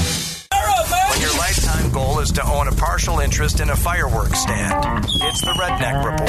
When your lifetime goal is to own a partial interest in a fireworks stand, it's the Redneck Report.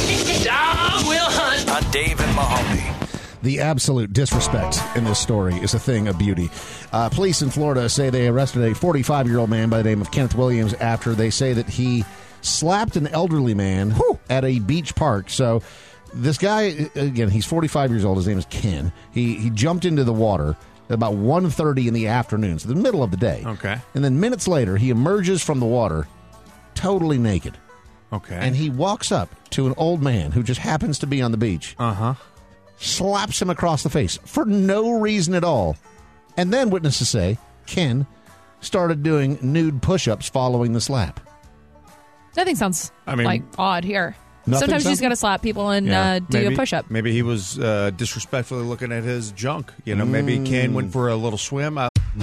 Dog will hunt. On Dave and Mahoney. The absolute disrespect in this story is a thing of beauty. Police in Florida say they arrested a 45-year-old man by the name of Kenneth Williams after they say that he slapped an elderly man at a beach park. So this guy, again, he's 45 years old. His name is Ken. He jumped into the water at about 1:30 in the afternoon, so the middle of the day. Okay. And then minutes later, he emerges from the water totally naked. Okay. And he walks up to an old man who just happens to be on the beach. Uh-huh. Slaps him across the face for no reason at all. And then witnesses say Ken started doing nude push-ups following the slap. Nothing sounds like odd here. Nothing Sometimes you just sounds- got to slap people and do a push-up. Maybe he was disrespectfully looking at his junk. You know, maybe Ken went for a little swim.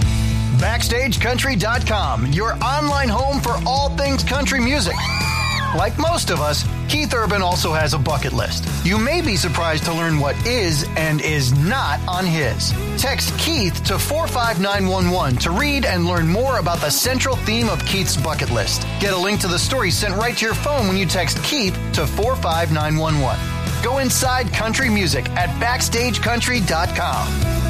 BackstageCountry.com, your online home for all things country music. Like most of us, Keith Urban also has a bucket list. You may be surprised to learn what is and is not on his. Text Keith to 45911 to read and learn more about the central theme of Keith's bucket list. Get a link to the story sent right to your phone when you text Keith to 45911. Go inside country music at BackstageCountry.com.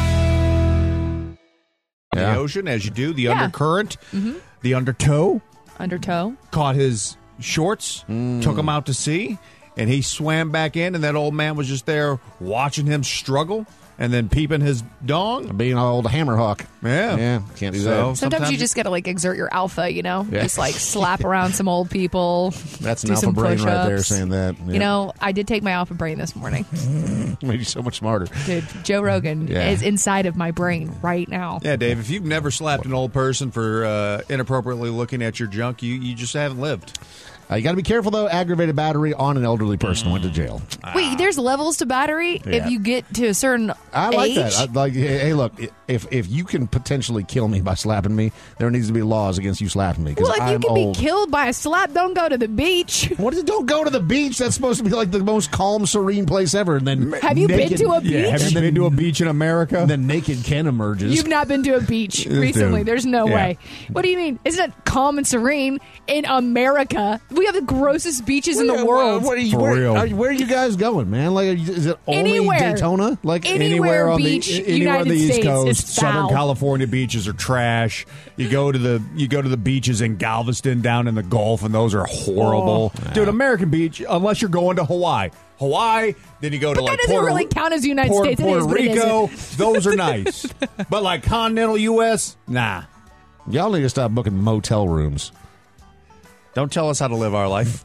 The ocean, as you do, the undercurrent, the undertow. Undertow. Caught his shorts, took him out to sea, and he swam back in, and that old man was just there watching him struggle and then peeping his dong. Being an old hammerhawk. Yeah. Can't do So, that. Sometimes you just got to exert your alpha, you know? Yeah. Just slap around some old people. That's an do alpha some brain right there push-ups. saying that. Yeah. You know, I did take my alpha brain this morning. Made you so much smarter. Dude, Joe Rogan Yeah. is inside of my brain right now. Yeah, Dave, if you've never slapped an old person for inappropriately looking at your junk, you just haven't lived. You got to be careful, though. Aggravated battery on an elderly person went to jail. Wait, there's levels to battery Yeah. if you get to a certain I like age? that. Hey, look, if you can potentially kill me by slapping me, there needs to be laws against you slapping me. Well, if I'm you can old. be killed by a slap, don't go to the beach. What is it? Don't go to the beach. That's supposed to be like the most calm, serene place ever. And then Have you been naked- to a beach? Yeah, have you been to a beach in America? And then naked Ken emerges. You've not been to a beach recently. dude. There's no Yeah. way. What do you mean? Isn't it calm and serene in America? We have the grossest beaches in the world. Where real. are you guys going, man? Like, is it only Anywhere. Daytona? Like Anywhere on beach, the anywhere on the United East States Coast, is Southern foul. California beaches are trash. You go to the beaches in Galveston down in the Gulf, and those are horrible. Dude, American beach, unless you're going to Hawaii. Then you go to But like that doesn't really count as United States. It Puerto is, but it Rico. isn't. Those are nice, but like continental U.S., nah. Y'all need to stop booking motel rooms. Don't tell us how to live our life.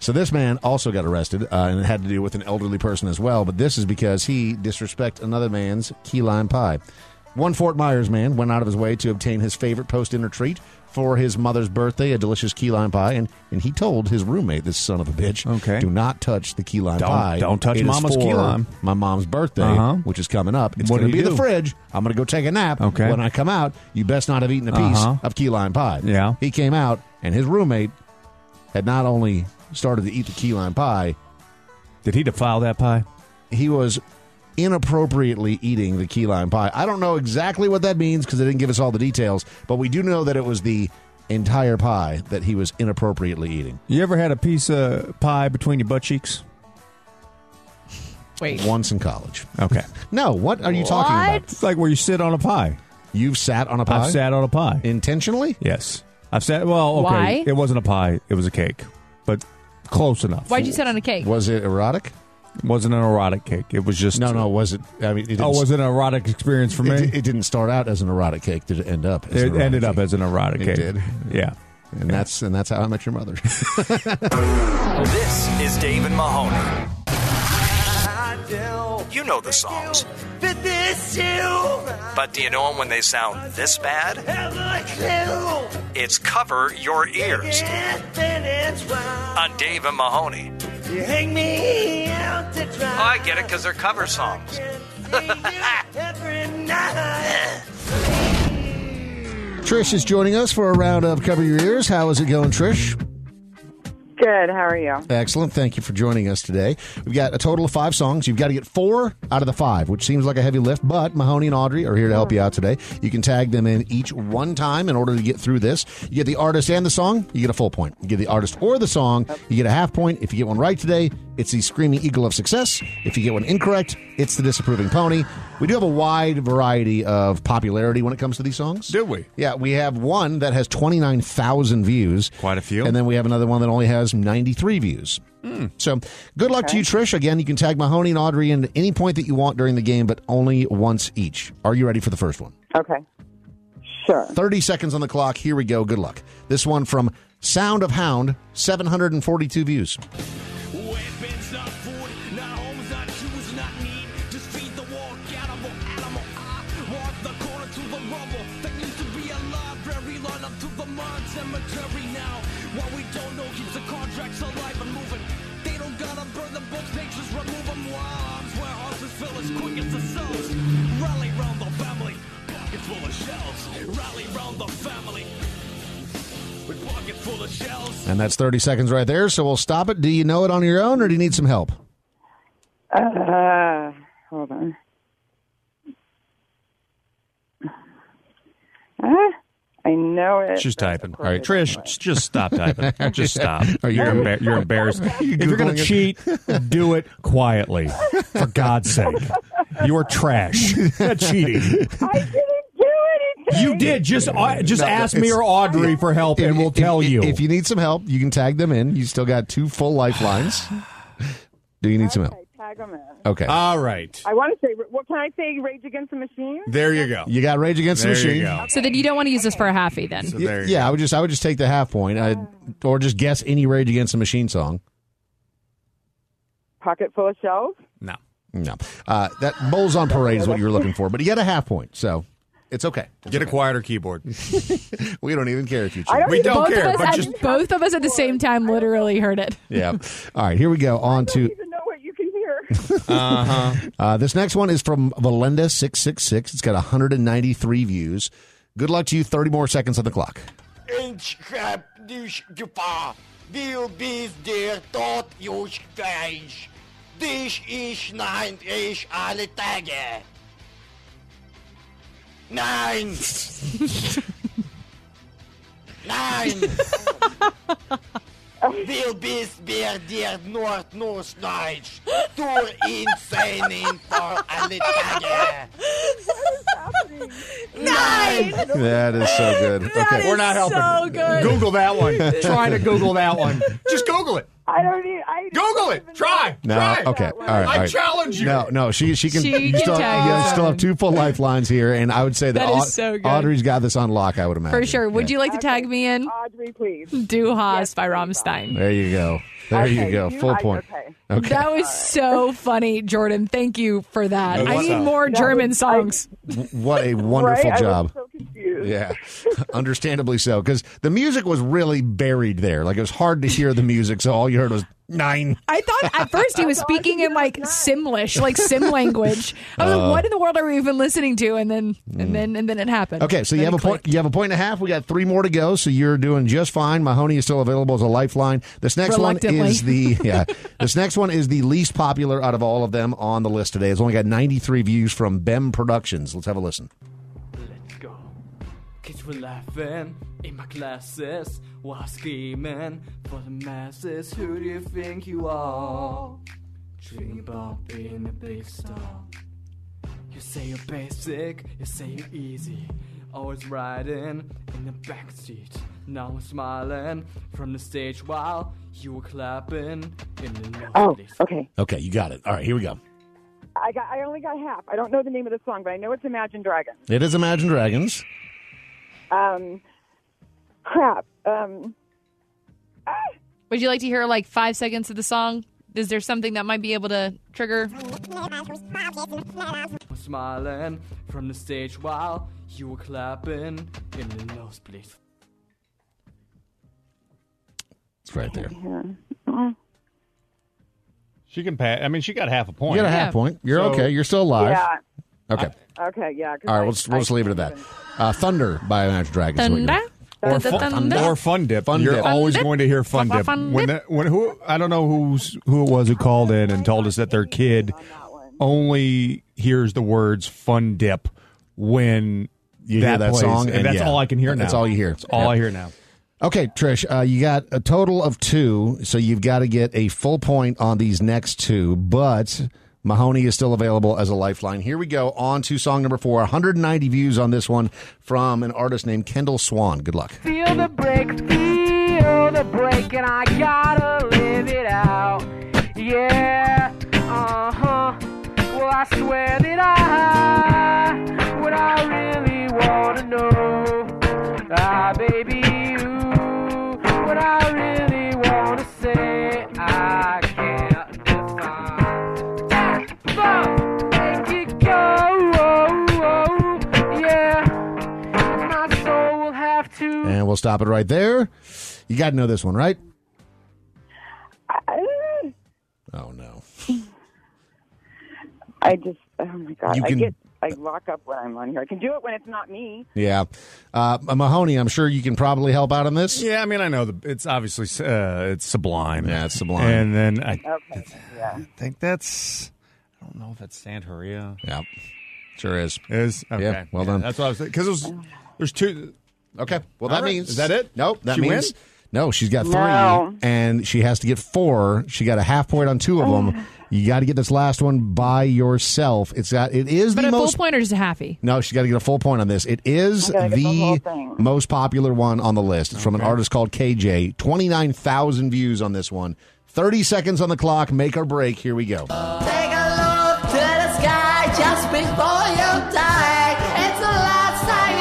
So this man also got arrested, and it had to do with an elderly person as well, but this is because he disrespected another man's key lime pie. One Fort Myers man went out of his way to obtain his favorite post-dinner treat for his mother's birthday, a delicious key lime pie, and he told his roommate, this son of a bitch, do not touch the key lime pie. Don't touch It is Mama's key for lime. my mom's birthday, which is coming up. It's What going to do be you in the do? fridge. I'm going to go take a nap. Okay. When I come out, you best not have eaten a piece of key lime pie. Yeah. He came out, and his roommate had not only started to eat the key lime pie. Did he defile that pie? He was inappropriately eating the key lime pie. I don't know exactly what that means because they didn't give us all the details, but we do know that it was the entire pie that he was inappropriately eating. You ever had a piece of pie between your butt cheeks? Wait. Once in college. Okay. No, what are you talking about? It's like where you sit on a pie. You've sat on a pie? I've sat on a pie. Intentionally? Yes. I've sat, well, okay. Why? It wasn't a pie. It was a cake. But close enough. Why'd you sit on a cake? Was it erotic? It wasn't an erotic cake. It was just... No, was it? I mean, it didn't, was it an erotic experience for me? It didn't start out as an erotic cake. Did it end up as an It erotic ended up cake? as an erotic It cake. did. Yeah. And that's how I met your mother. This is Dave and Mahoney. You know the songs. But do you know them when they sound this bad? It's Cover Your Ears on Dave and Mahoney. Oh, I get it, because they're cover songs. Trish is joining us for a round of Cover Your Ears. How is it going, Trish? Good. How are you? Excellent. Thank you for joining us today. We've got a total of 5 songs. You've got to get 4 out of the 5, which seems like a heavy lift, but Mahoney and Audrey are here to help you out today. You can tag them in each one time in order to get through this. You get the artist and the song, you get a full point. You get the artist or the song, you get a half point. If you get one right today, it's the Screaming Eagle of Success. If you get one incorrect, it's the Disapproving Pony. We do have a wide variety of popularity when it comes to these songs. Do we? Yeah, we have one that has 29,000 views. Quite a few. And then we have another one that only has 93 views. So good luck to you, Trish. Again, you can tag Mahoney and Audrey in at any point that you want during the game, but only once each. Are you ready for the first one? Okay. Sure. 30 seconds on the clock. Here we go. Good luck. This one from Sound of Hound, 742 views. And that's 30 seconds right there, so we'll stop it. Do you know it on your own, or do you need some help? Hold on. I know it. She's typing. All right, Trish, just stop typing. Just stop. You're embarrassed. If you're going to cheat, do it quietly. For God's sake. You're trash. That's cheating. I didn't do anything. You did. Just ask me or Audrey for help, and we'll tell you. If you need some help, you can tag them in. You still got 2 full lifelines. Do you need some help? Tag them in. Okay. All right. I want to say, what can I say? Rage Against the Machine? There you go. You got Rage Against the There Machine. you go. So then you don't want to use this for a halfie then. So there you Yeah, go. I would just take the half point, or just guess any Rage Against the Machine song. Pocket Full of Shells? No. That Bulls on Parade is what you were looking for, but you get a half point, so it's okay. Get a quieter keyboard. We don't even care if you I cheat. don't We even- don't Both care, of but us, just both of us at the same time literally heard it. Yeah. All right, here we go. On I to don't even know what you can hear. this next one is from Valenda 666. It's got 193 views. Good luck to you. 30 more seconds on the clock. Ich hab dich gefahr, will bis der Tod euch gleich. Dich ich nein, ich alle Tage. Nein! Nein! Will bis wer dir nur schneit. Durch ihn seinen vor alle Tage. Nein! That is so good. Okay. we're not helping. So good. Google that one. Try to Google that one. Just Google it. I don't need. Google it. Try. No, Try. okay. All right. I challenge you. No, she can. She you can still, tag you us still have in. 2 full lifelines here, and I would say that, That is so good. Audrey's got this on lock, I would imagine. For sure. Would you like to tag me in? Audrey, please. Du Hast by Rammstein. There you go. There you go. Full point. Okay. That was so funny, Jordan. Thank you for that. No, I need awesome. more German songs. What a wonderful Right? job. I was so confused. Yeah, understandably so, because the music was really buried there. Like, it was hard to hear the music, so all you heard was 9. I thought at first he was speaking in like Simlish, like Sim language. I was like, what in the world are we even listening to? And then it happened. Okay, so you have a point. You have a point and a half. We got 3 more to go, so you're doing just fine. Mahoney is still available as a lifeline. This next one is this next one is the least popular out of all of them on the list today. It's only got 93 views from BEM Productions. Let's have a listen. Let's go. Kids were laughing in my classes while screaming for the masses. Who do you think you are? Dream about being a big star. You say you're basic, you say you're easy. Always riding in the backseat. Now I'm smiling from the stage while you were clapping in the nosebleed. Okay. Okay, you got it. All right, here we go. I only got half. I don't know the name of the song, but I know it's Imagine Dragons. It is Imagine Dragons. Crap. Would you like to hear like 5 seconds of the song? Is there something that might be able to trigger? Smiling from the stage while you were clapping in the nosebleed. It's right there. She can pass. I mean, she got half a point. You got a half point. You're okay. You're still alive. Yeah. Okay. Okay, yeah. All right, we'll just leave it at that. Thunder by Imagine Dragons. Thunder? Or Fun Dip. You're always going to hear Fun Dip. Who I don't know who it was who called in and told us that their kid only hears the words Fun Dip when you hear that plays. song, and that's all I can hear now. That's all you hear. That's all I hear now. Okay, Trish, you got a total of 2, so you've got to get a full point on these next 2, but Mahoney is still available as a lifeline. Here we go, on to song number 4. 190 views on this one from an artist named Kendall Swan. Good luck. Feel the break, and I gotta live it out. Yeah, well, I swear that what I really wanna know, baby, what I really wanna say, I can't define. Make it go, yeah. My soul will have to. And we'll stop it right there. You got to know this one, right? Oh, no. Oh my God. I lock up when I'm on here. I can do it when it's not me. Yeah. Mahoney, I'm sure you can probably help out on this. Yeah, I mean, I know it's obviously it's Sublime. Yeah, it's Sublime. And then I think that's, I don't know if that's Santeria. Yeah, sure is. Is? Okay. Yeah, well done. That's what I was thinking. Because there's 2. Okay. Well, that means. Is that it? Nope. That She means. win? No, she's got 3, No. and she has to get 4. She got a half point on 2 of them. You got to get this last one by yourself. It is But the a most. full point or just a halfie? No, she's got to get a full point on this. It is I gotta get the whole the thing. most popular one on the list. It's from an artist called KJ. 29,000 views on this one. 30 seconds on the clock. Make or break. Here we go. Take a look to the sky just before you die. It's the last time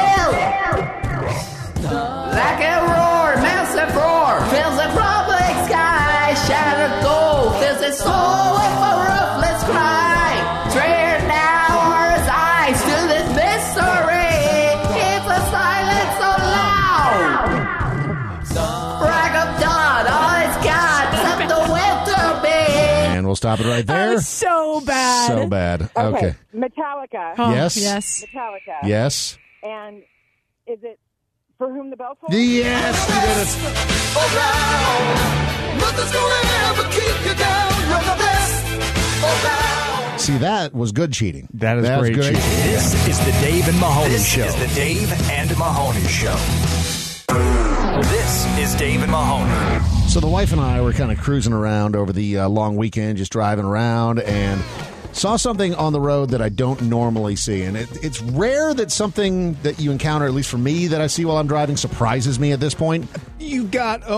you will. Like a roar, massive roar, fills the public sky. Shatter gold, fills the soul with a ruthless cry. Tear now our eyes to this mystery. It's a silence so loud. Brag of dawn, all it's got, except the winter being. And we'll stop it right That there. was so bad. So bad. Okay. Metallica. Oh, Yes. Yes. Metallica. Yes. And is it For Whom the Bell Tolls? Yes, you did it. Nothing's gonna ever keep you down. You're the best around. See, that was good cheating. That is was great good cheating. This is the Dave and Mahoney Show. This is the Dave and Mahoney Show. This is Dave and Mahoney. So the wife and I were kind of cruising around over the long weekend, just driving around, and saw something on the road that I don't normally see. And it's rare that something that you encounter, at least for me, that I see while I'm driving surprises me at this point. You've got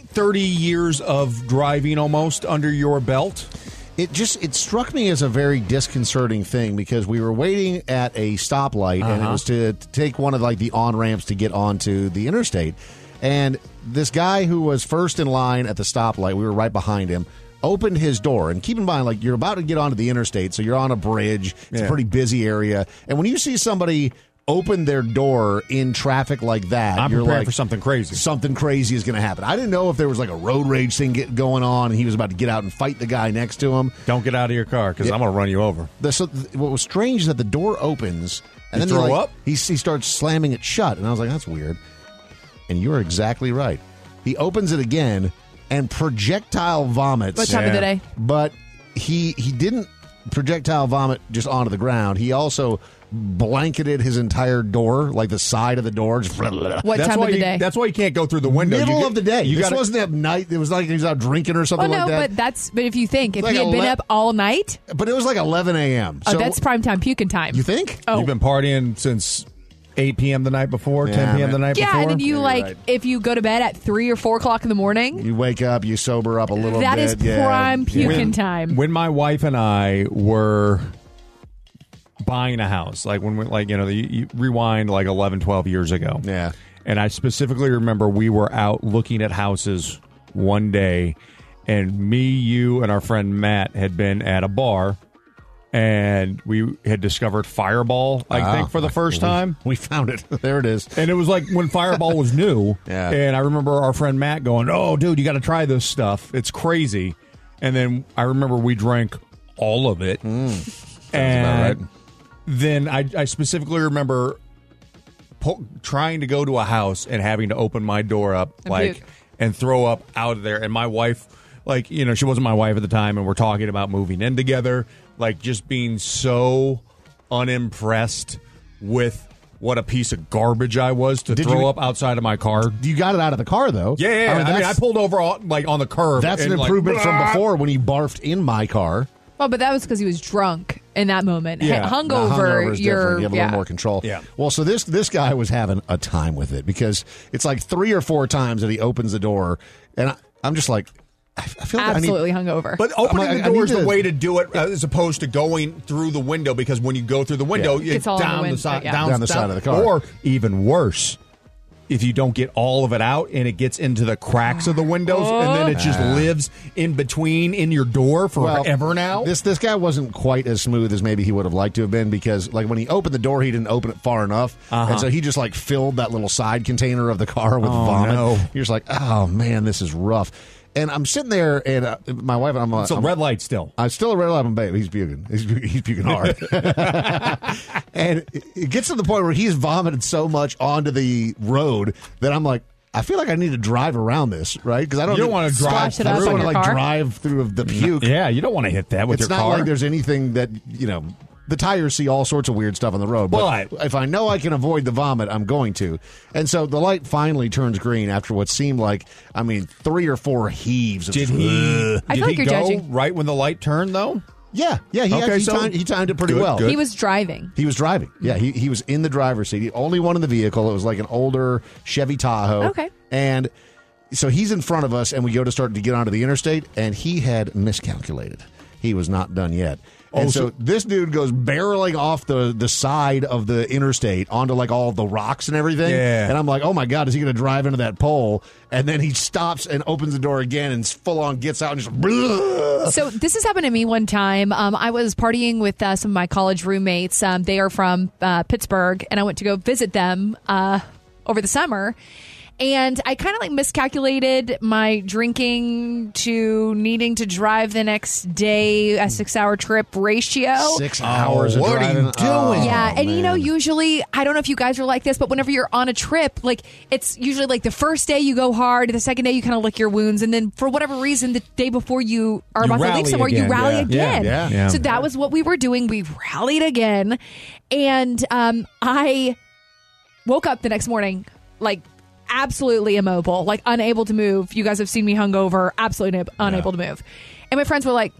30 years of driving almost under your belt? It struck me as a very disconcerting thing because we were waiting at a stoplight and it was to take one of like the on-ramps to get onto the interstate. And this guy who was first in line at the stoplight, we were right behind him, opened his door. And keep in mind, like, you're about to get onto the interstate, so you're on a bridge. It's a pretty busy area. And when you see somebody open their door in traffic like that, I'm you're prepared like, for something crazy. Something crazy is going to happen. I didn't know if there was like a road rage thing going on and he was about to get out and fight the guy next to him. Don't get out of your car because I'm going to run you over. What was strange is that the door opens and then he starts slamming it shut. And I was like, that's weird. And you're exactly right. He opens it again and projectile vomits. What time of the day? But he didn't projectile vomit just onto the ground. He also blanketed his entire door, like the side of the door. What time of the day? That's why you can't go through the window. Middle of the day. This wasn't at night. It was like he was out drinking or something like that. But if you think, if he had been up all night. But it was like 11 a.m. So that's prime time puking time. You think? Oh. You've been partying since 8 p.m. the night before, 10 p.m. the night before? Yeah, and then you if you go to bed at 3 or 4 o'clock in the morning. You wake up, you sober up a little bit. That is prime puking time. When my wife and I were buying a house, like when you rewind like 11, 12 years ago. Yeah. And I specifically remember we were out looking at houses one day, and me, you, and our friend Matt had been at a bar, and we had discovered Fireball, I think, for the first time. We found it. There it is. And it was like when Fireball was new. Yeah. And I remember our friend Matt going, "Oh, dude, you got to try this stuff. It's crazy." And then I remember we drank all of it. Sounds and about right. Then I specifically remember trying to go to a house and having to open my door up and throw up out of there. And my wife, she wasn't my wife at the time, and we're talking about moving in together, just being so unimpressed with what a piece of garbage I was to throw up outside of my car. You got it out of the car, though. Yeah. I mean, I pulled over on the curb. That's an improvement from before when he barfed in my car. Well, but that was because he was drunk in that moment. Yeah. Hungover, is different. You have a little more control. Yeah. Well, so this guy was having a time with it because it's like 3 or 4 times that he opens the door, and I'm just like, I feel like absolutely hungover. But opening the door is the way to do it, as opposed to going through the window. Because when you go through the window, it's down the side, down the side of the car. Or even worse, if you don't get all of it out and it gets into the cracks of the windows, and then it just lives in between in your door forever. Now this guy wasn't quite as smooth as maybe he would have liked to have been, because when he opened the door, he didn't open it far enough, and so he just filled that little side container of the car with vomit. No. You're just like, oh man, this is rough. And I'm sitting there, and my wife and I'm. It's a red light still. I'm still a red light, babe. He's puking. He's puking hard. And it gets to the point where he's vomited so much onto the road that I'm like, I feel like I need to drive around this, right? Because I don't want to drive through. I don't want to drive through the puke. Yeah, you don't want to hit that with your car. It's not like there's anything that the tires see all sorts of weird stuff on the road. But if I know I can avoid the vomit, I'm going to. And so the light finally turns green after what seemed like, 3 or 4 heaves. Did he you're go judging. right when the light turned, though? Yeah. He timed it pretty well. He was driving. He was driving. Yeah, he was in the driver's seat. He only one in the vehicle. It was like an older Chevy Tahoe. Okay. And so he's in front of us, and we go to start to get onto the interstate, and he had miscalculated. He was not done yet. And so this dude goes barreling off the side of the interstate onto all the rocks and everything. Yeah. And I'm like, oh my God, is he going to drive into that pole? And then he stops and opens the door again and full on gets out and just. Bleh. So this has happened to me one time. I was partying with some of my college roommates. They are from Pittsburgh, and I went to go visit them over the summer. And I kind of miscalculated my drinking to needing to drive the next day, a 6-hour trip ratio. 6 hours of driving. What are you doing? Yeah, and usually, I don't know if you guys are like this, but whenever you're on a trip, it's usually the first day you go hard, the second day you kind of lick your wounds, and then for whatever reason, the day before you are about to leave somewhere, you rally again. Yeah. So that was what we were doing. We rallied again, and I woke up the next morning absolutely immobile, unable to move. You guys have seen me hungover, absolutely unable to move. And my friends were like,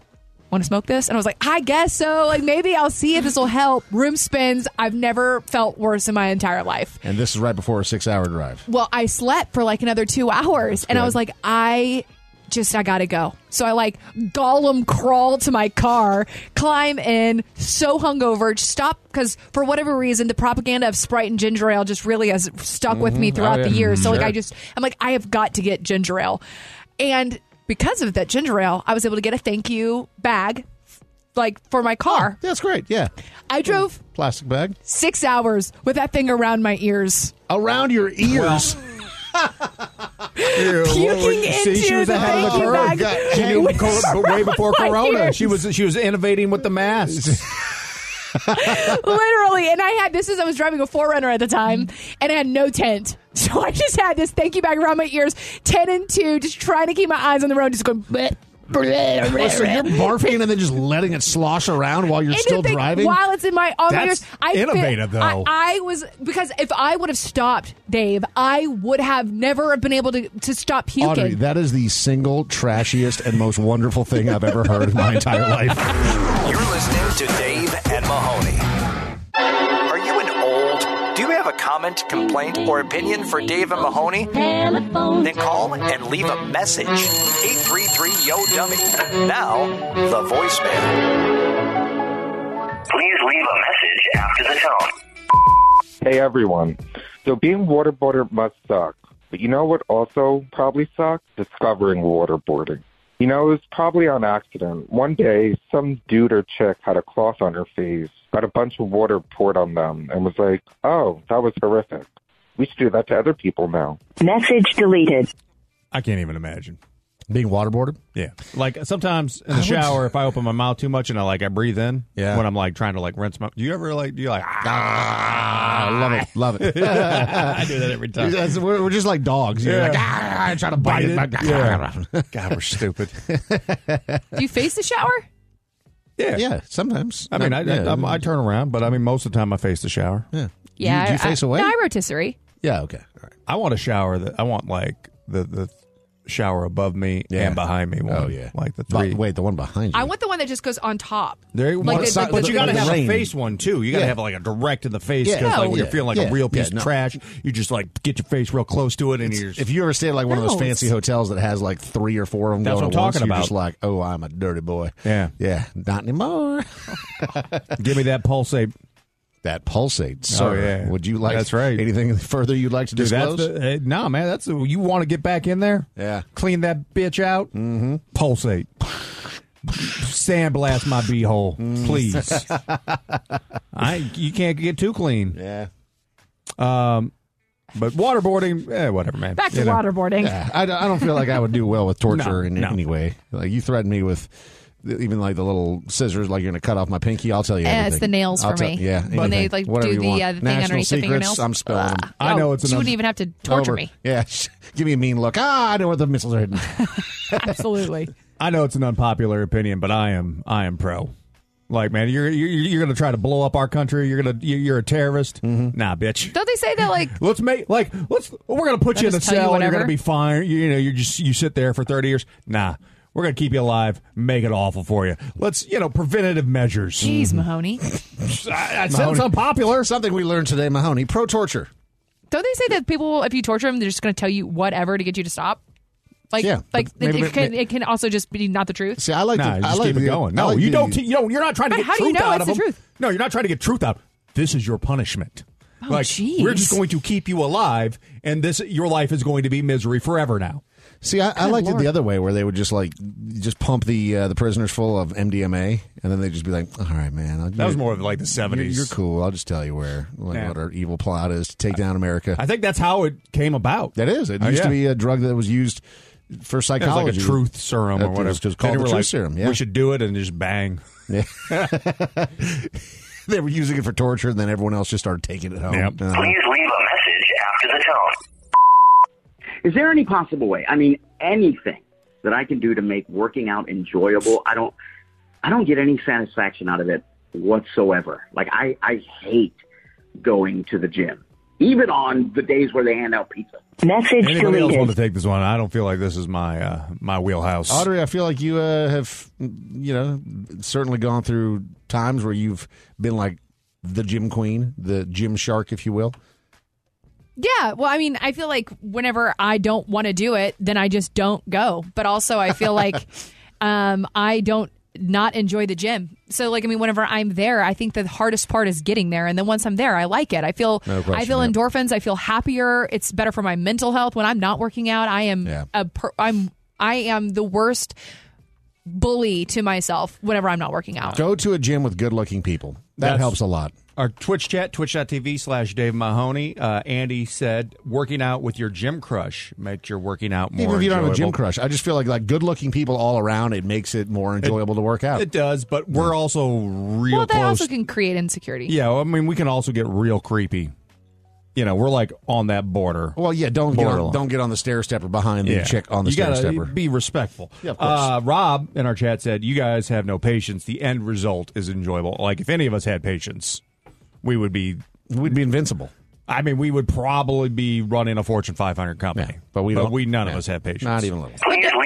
want to smoke this? And I was like, I guess so. Like, maybe I'll see if this will help. Room spins. I've never felt worse in my entire life. And this is right before a 6-hour drive. Well, I slept for like another 2 hours. And I was like, I gotta go. So I like Gollum crawl to my car, climb in, so hungover, stop, because for whatever reason, the propaganda of Sprite and ginger ale just really has stuck with me throughout the years. So like I'm like, I have got to get ginger ale. And because of that ginger ale, I was able to get a thank you bag like for my car. Oh, that's great. Yeah. I drove plastic bag 6 hours with that thing around my ears. Around your ears? Puking into she was the ahead of the thank you curve. bag. She knew way before My Corona. ears. She was innovating with the masks. Literally. And I was driving a 4Runner at the time, and I had no tent. So I just had this thank you bag around my ears, 10 and 2, just trying to keep my eyes on the road, just going bleh. So you're barfing and then just letting it slosh around while you're still driving? While it's in my ears. Innovative, though. I was, because if I would have stopped, Dave, I would have never been able to stop puking. Audrey, that is the single trashiest and most wonderful thing I've ever heard in my entire life. You're listening to Dave and Mahoney. Are you an old? Do you have a comment, complaint, or opinion for Dave and Mahoney? Then call and leave a message. 833-YO-DUMMY. Now, the voicemail. Please leave a message after the tone. Hey, everyone. So being waterboarded must suck. But you know what also probably sucks? Discovering waterboarding. You know, it was probably on accident. One day, some dude or chick had a cloth on her face, got a bunch of water poured on them, and was like, oh, that was horrific. We should do that to other people now. Message deleted. I can't even imagine. Being waterboarded? Yeah. Like sometimes in the shower, if I open my mouth too much and I breathe in when I'm like trying to rinse my. Do you love it. I do that every time. We're just like dogs. You're like, I try to bite it. God, we're stupid. Do you face the shower? Yeah, sometimes. I mean, I turn around, but I mean, most of the time I face the shower. Yeah. Yeah. Do you face away? No, I rotisserie. Yeah, okay. All right. I want a shower I want like the shower above me and behind me. Like the three. Wait, the one behind you. I want the one that just goes on top. But you got to have a face one too. You got to have like a direct in the face because you're feeling like a real piece of trash. You just like get your face real close to it, and if you ever stay at like one of those fancy hotels that has like 3 or 4 of them, that's going what I'm at once, talking you're about. just like, oh, I'm a dirty boy. Yeah, not anymore. Give me that Pulsate. That Pulsate, sir. Oh, yeah. Would you like? That's right. Anything further you'd like to disclose? No, man. You want to get back in there? Yeah. Clean that bitch out. Mm-hmm. Pulsate. Sandblast my beehole, please. You can't get too clean. Yeah. But waterboarding, whatever, man. Back to waterboarding. Yeah, I don't feel like I would do well with torture in any way. Like you threaten me with. Even like the little scissors, like you're going to cut off my pinky, I'll tell you everything. It's the nails for me. Yeah, when they like do the thing underneath the fingernails. I'm spelling them. I know it's you wouldn't even have to torture me. Yeah, give me a mean look. I know where the missiles are hidden. Absolutely. I know it's an unpopular opinion, but I am pro. Like, man, you're going to try to blow up our country. You're a terrorist. Mm-hmm. Nah, bitch. Don't they say that like? we're going to put you in a cell and you're going to be fine. You sit there for 30 years. Nah. We're going to keep you alive, make it awful for you. Let's, preventative measures. Jeez, Mahoney. I said it's unpopular. Something we learned today, Mahoney. Pro-torture. Don't they say that people, if you torture them, they're just going to tell you whatever to get you to stop? Like, yeah, it can also just be not the truth. See, I like keep it going. No, you don't. You're not trying to get truth out of them. Truth? No, you're not trying to get truth out. This is your punishment. Oh, geez. We're just going to keep you alive, and your life is going to be misery forever now. See, I liked it the other way, where they would just pump the prisoners full of MDMA, and then they'd just be like, "All right, man." That was more of like the 70s. You're cool. I'll just tell you what our evil plot is to take down America. I think that's how it came about. That is. It used to be a drug that was used for psychology. It was like a truth serum or whatever. It was called the truth serum. Yeah. We should do it and just bang. Yeah. They were using it for torture, and then everyone else just started taking it home. Yep. Please leave a message after the tone. Is there any possible way? I mean, anything that I can do to make working out enjoyable? I don't get any satisfaction out of it whatsoever. Like I hate going to the gym. even on the days where they hand out pizza. Message Anybody else deleted. want to take this one? I don't feel like this is my my wheelhouse. Audrey, I feel like you have, certainly gone through times where you've been like the gym queen, the gym shark, if you will. Yeah, well, I mean, I feel like whenever I don't want to do it, then I just don't go. But also, I feel like I don't not enjoy the gym. So, like, I mean, whenever I'm there, I think the hardest part is getting there. And then once I'm there, I like it. I feel endorphins. I feel happier. It's better for my mental health. When I'm not working out, I am I am the worst bully to myself whenever I'm not working out. Go to a gym with good-looking people. That helps a lot. Our Twitch chat, twitch.tv/Dave Mahoney. Andy said, working out with your gym crush makes your working out more Even if you don't have a gym enjoyable. crush, I just feel like good-looking people all around, it makes it more enjoyable to work out. It does, but we're also real Well, that close. also can create insecurity. Yeah, I mean, we can also get real creepy. We're like on that border. Well, yeah, don't get on the stair stepper behind the chick on the you stair gotta stepper. be respectful. Yeah, of course. Rob in our chat said, you guys have no patience. The end result is enjoyable. Like, if any of us had patience, we'd be invincible. I mean, we would probably be running a Fortune 500 company. But none of us have patience. Not even a little.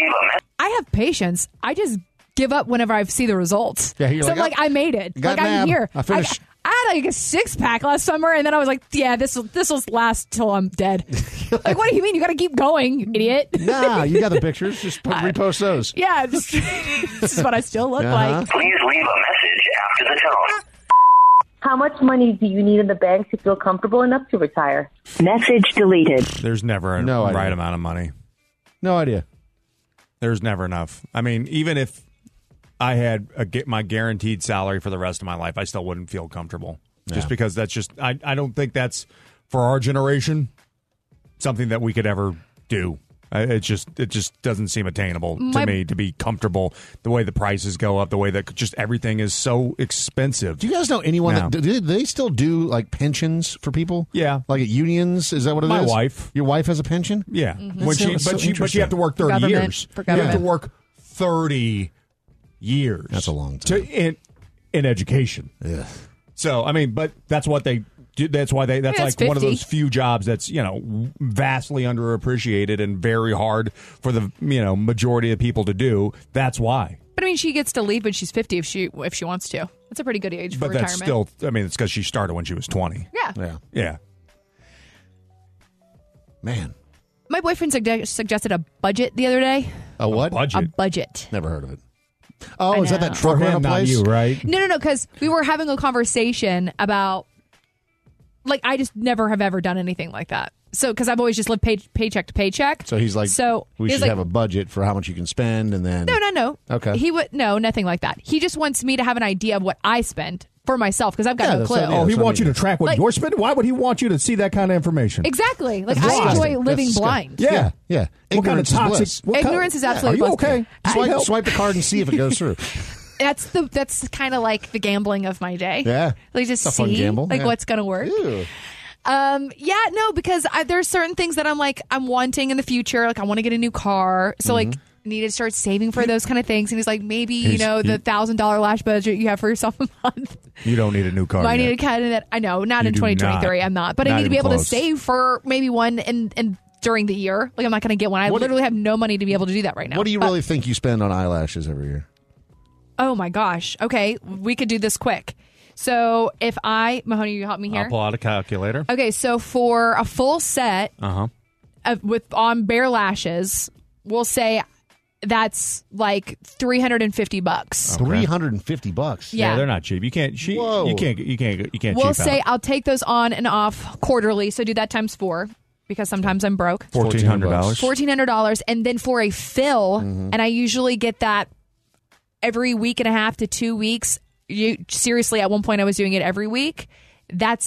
I have patience. I just give up whenever I see the results. Yeah, you're so like, I'm like, I made it. got Like, I'm nabbed. here. I finished. I had like a 6-pack last summer, and then I was like, yeah, this will last till I'm dead. Like, what do you mean? You got to keep going, you idiot. Nah, you got the pictures. Just repost those. Yeah, this is what I still look like. Please leave a message after the tone. How much money do you need in the bank to feel comfortable enough to retire? Message deleted. There's never a right amount of money. No idea. There's never enough. I mean, even if I had my guaranteed salary for the rest of my life, I still wouldn't feel comfortable. Just because that's just, I don't think that's, for our generation, something that we could ever do. It just doesn't seem attainable to me to be comfortable the way the prices go up, the way that just everything is so expensive. Do you guys know anyone do they still do like pensions for people? Yeah, like at unions. Is that what it is? My wife. Your wife has a pension? Yeah, Mm-hmm. but you have to work 30 years. You have to work 30 years. That's a long time in education. Yeah. So I mean, but that's what they. That's why that's like 50. one of those few jobs that's vastly underappreciated and very hard for the majority of people to do. That's why. But I mean, she gets to leave when she's 50 if she wants to. That's a pretty good age for But retirement. that's still. I mean, it's because she started when she was 20. Yeah. Man, my boyfriend suggested a budget the other day. A what? A budget. Never heard of it. Oh, is that know. truck For him, rental not place? you, right? No, because we were having a conversation about, like, I just never have ever done anything like that. So, because I've always just lived paycheck to paycheck. So he's like, we should have a budget for how much you can spend, and then No. Okay. He would nothing like that. He just wants me to have an idea of what I spend for myself because I've got no clue. Oh, he wants you to track what you're spending? Why would he want you to see that kind of information? Exactly. Like, That's I enjoy disgusting. living That's blind. Yeah. Yeah. What kind of Ignorance is toxic? bliss. Ignorance is absolutely Are you bliss. okay? Swipe the card and see if it goes through. That's kind of like the gambling of my day. Yeah. Like, just It's a fun see gamble. like Yeah. what's going to work. Ew. Because there's certain things that I'm wanting in the future. Like, I want to get a new car. So, like, need to start saving for those kind of things. And he's like, maybe, the $1,000 lash budget you have for yourself a month. You don't need a new car. I need yet. a candidate. I know, not You in do 2023. not. I'm not. But Not I need to be even able close. to save for maybe one and during the year. Like, I'm not going to get one. I literally have no money to be able to do that right now. What do you really think you spend on eyelashes every year? Oh, my gosh. Okay, we could do this quick. So if Mahoney, you help me here? I'll pull out a calculator. Okay, so for a full set on bare lashes, we'll say that's like $350. $350. Yeah. They're not cheap. You can't. Whoa. You can't. We'll cheap say out. I'll take those on and off quarterly. So do that times 4 because sometimes I'm broke. $1,400. $1,400, and then for a fill, and I usually get that every week and a half to 2 weeks. Seriously, at one point I was doing it every week. That's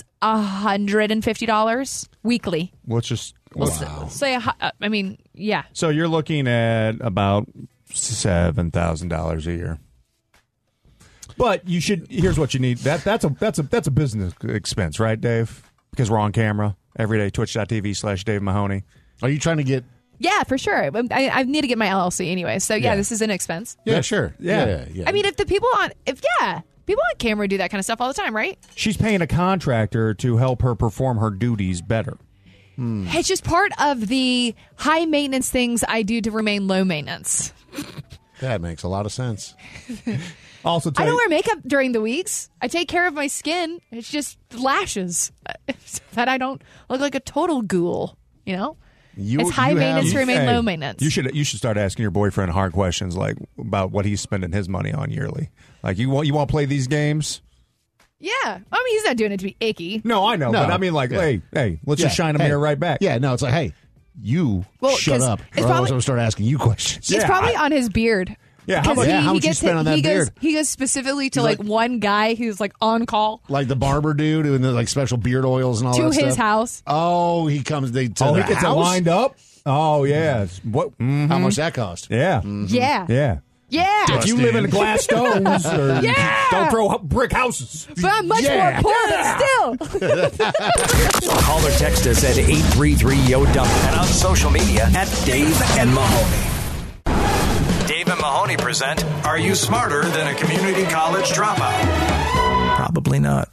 $150 weekly. Let's just. Say, I mean, yeah. So you're looking at about $7,000 a year. But you should. Here's what you need. That's a business expense, right, Dave? Because we're on camera every day. Twitch.tv/Dave Mahoney. Are you trying to get? Yeah, for sure. I need to get my LLC anyway. So yeah, Yeah. this is an expense. Yeah, sure. Yeah. I mean, if the people People on camera do that kind of stuff all the time, right? She's paying a contractor to help her perform her duties better. It's just part of the high maintenance things I do to remain low maintenance. That makes a lot of sense. Also, I don't wear makeup during the weeks. I take care of my skin. It's just lashes so that I don't look like a total ghoul. It's high maintenance to remain low maintenance. You should start asking your boyfriend hard questions like about what he's spending his money on yearly. Like you want to play these games? Yeah, I mean he's not doing it to be icky. No, I know, but I mean like, hey, let's just shine a mirror right back. Yeah, no, it's like, hey, you shut up, or else I'm going to start asking you questions. It's probably on his beard. Yeah, how much you spend on that beard? He goes specifically to like one guy who's like on call, like the barber dude doing the like special beard oils and all to that stuff. his house. Oh, he comes. He gets it lined up. Oh yeah, what? How much that cost? Yeah, yeah. If you live in glass stones, or don't throw up brick houses. But I'm much more poor, but still. Call or text us at 833-YO-DUMP and on social media at Dave and Mahoney. Dave and Mahoney present Are You Smarter Than a Community College Dropout? Probably not.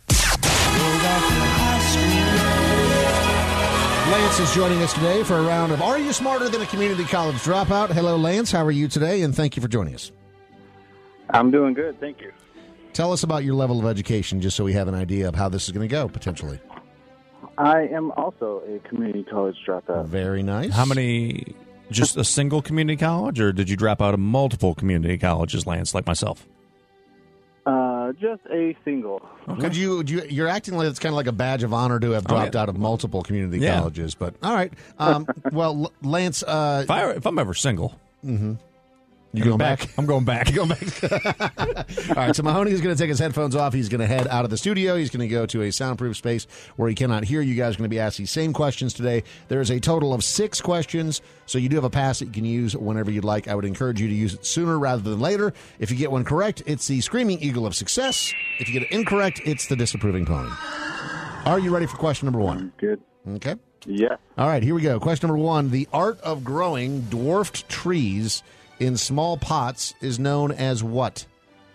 Lance is joining us today for a round of Are You Smarter Than a Community College Dropout? Hello, Lance. How are you today? And thank you for joining us. I'm doing good. Thank you. Tell us about your level of education, just so we have an idea of how this is going to go, potentially. I am also a community college dropout. Very nice. How many? Just a single community college, or did you drop out of multiple community colleges, Lance, like myself? Just a single. Okay. You're acting like it's kind of like a badge of honor to have dropped out of multiple community colleges, but all right. Well, Lance, if I'm ever single, you going back? I'm going back. All right, so Mahoney is going to take his headphones off. He's going to head out of the studio. He's going to go to a soundproof space where he cannot hear. You guys are going to be asked these same questions today. There is a total of 6 questions, so you do have a pass that you can use whenever you'd like. I would encourage you to use it sooner rather than later. If you get one correct, it's the Screaming Eagle of Success. If you get it incorrect, it's the Disapproving Pony. Are you ready for question number 1? Good. Okay. Yeah. All right, here we go. Question number 1. The art of growing dwarfed trees in small pots is known as what?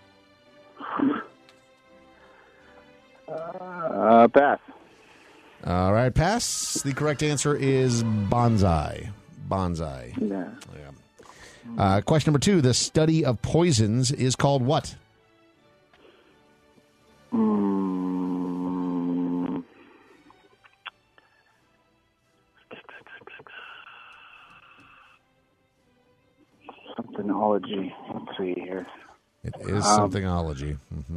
Pass. All right, pass. The correct answer is bonsai. Bonsai. Yeah. Question number 2. The study of poisons is called what? Somethinology. Let's see here. It is somethingology.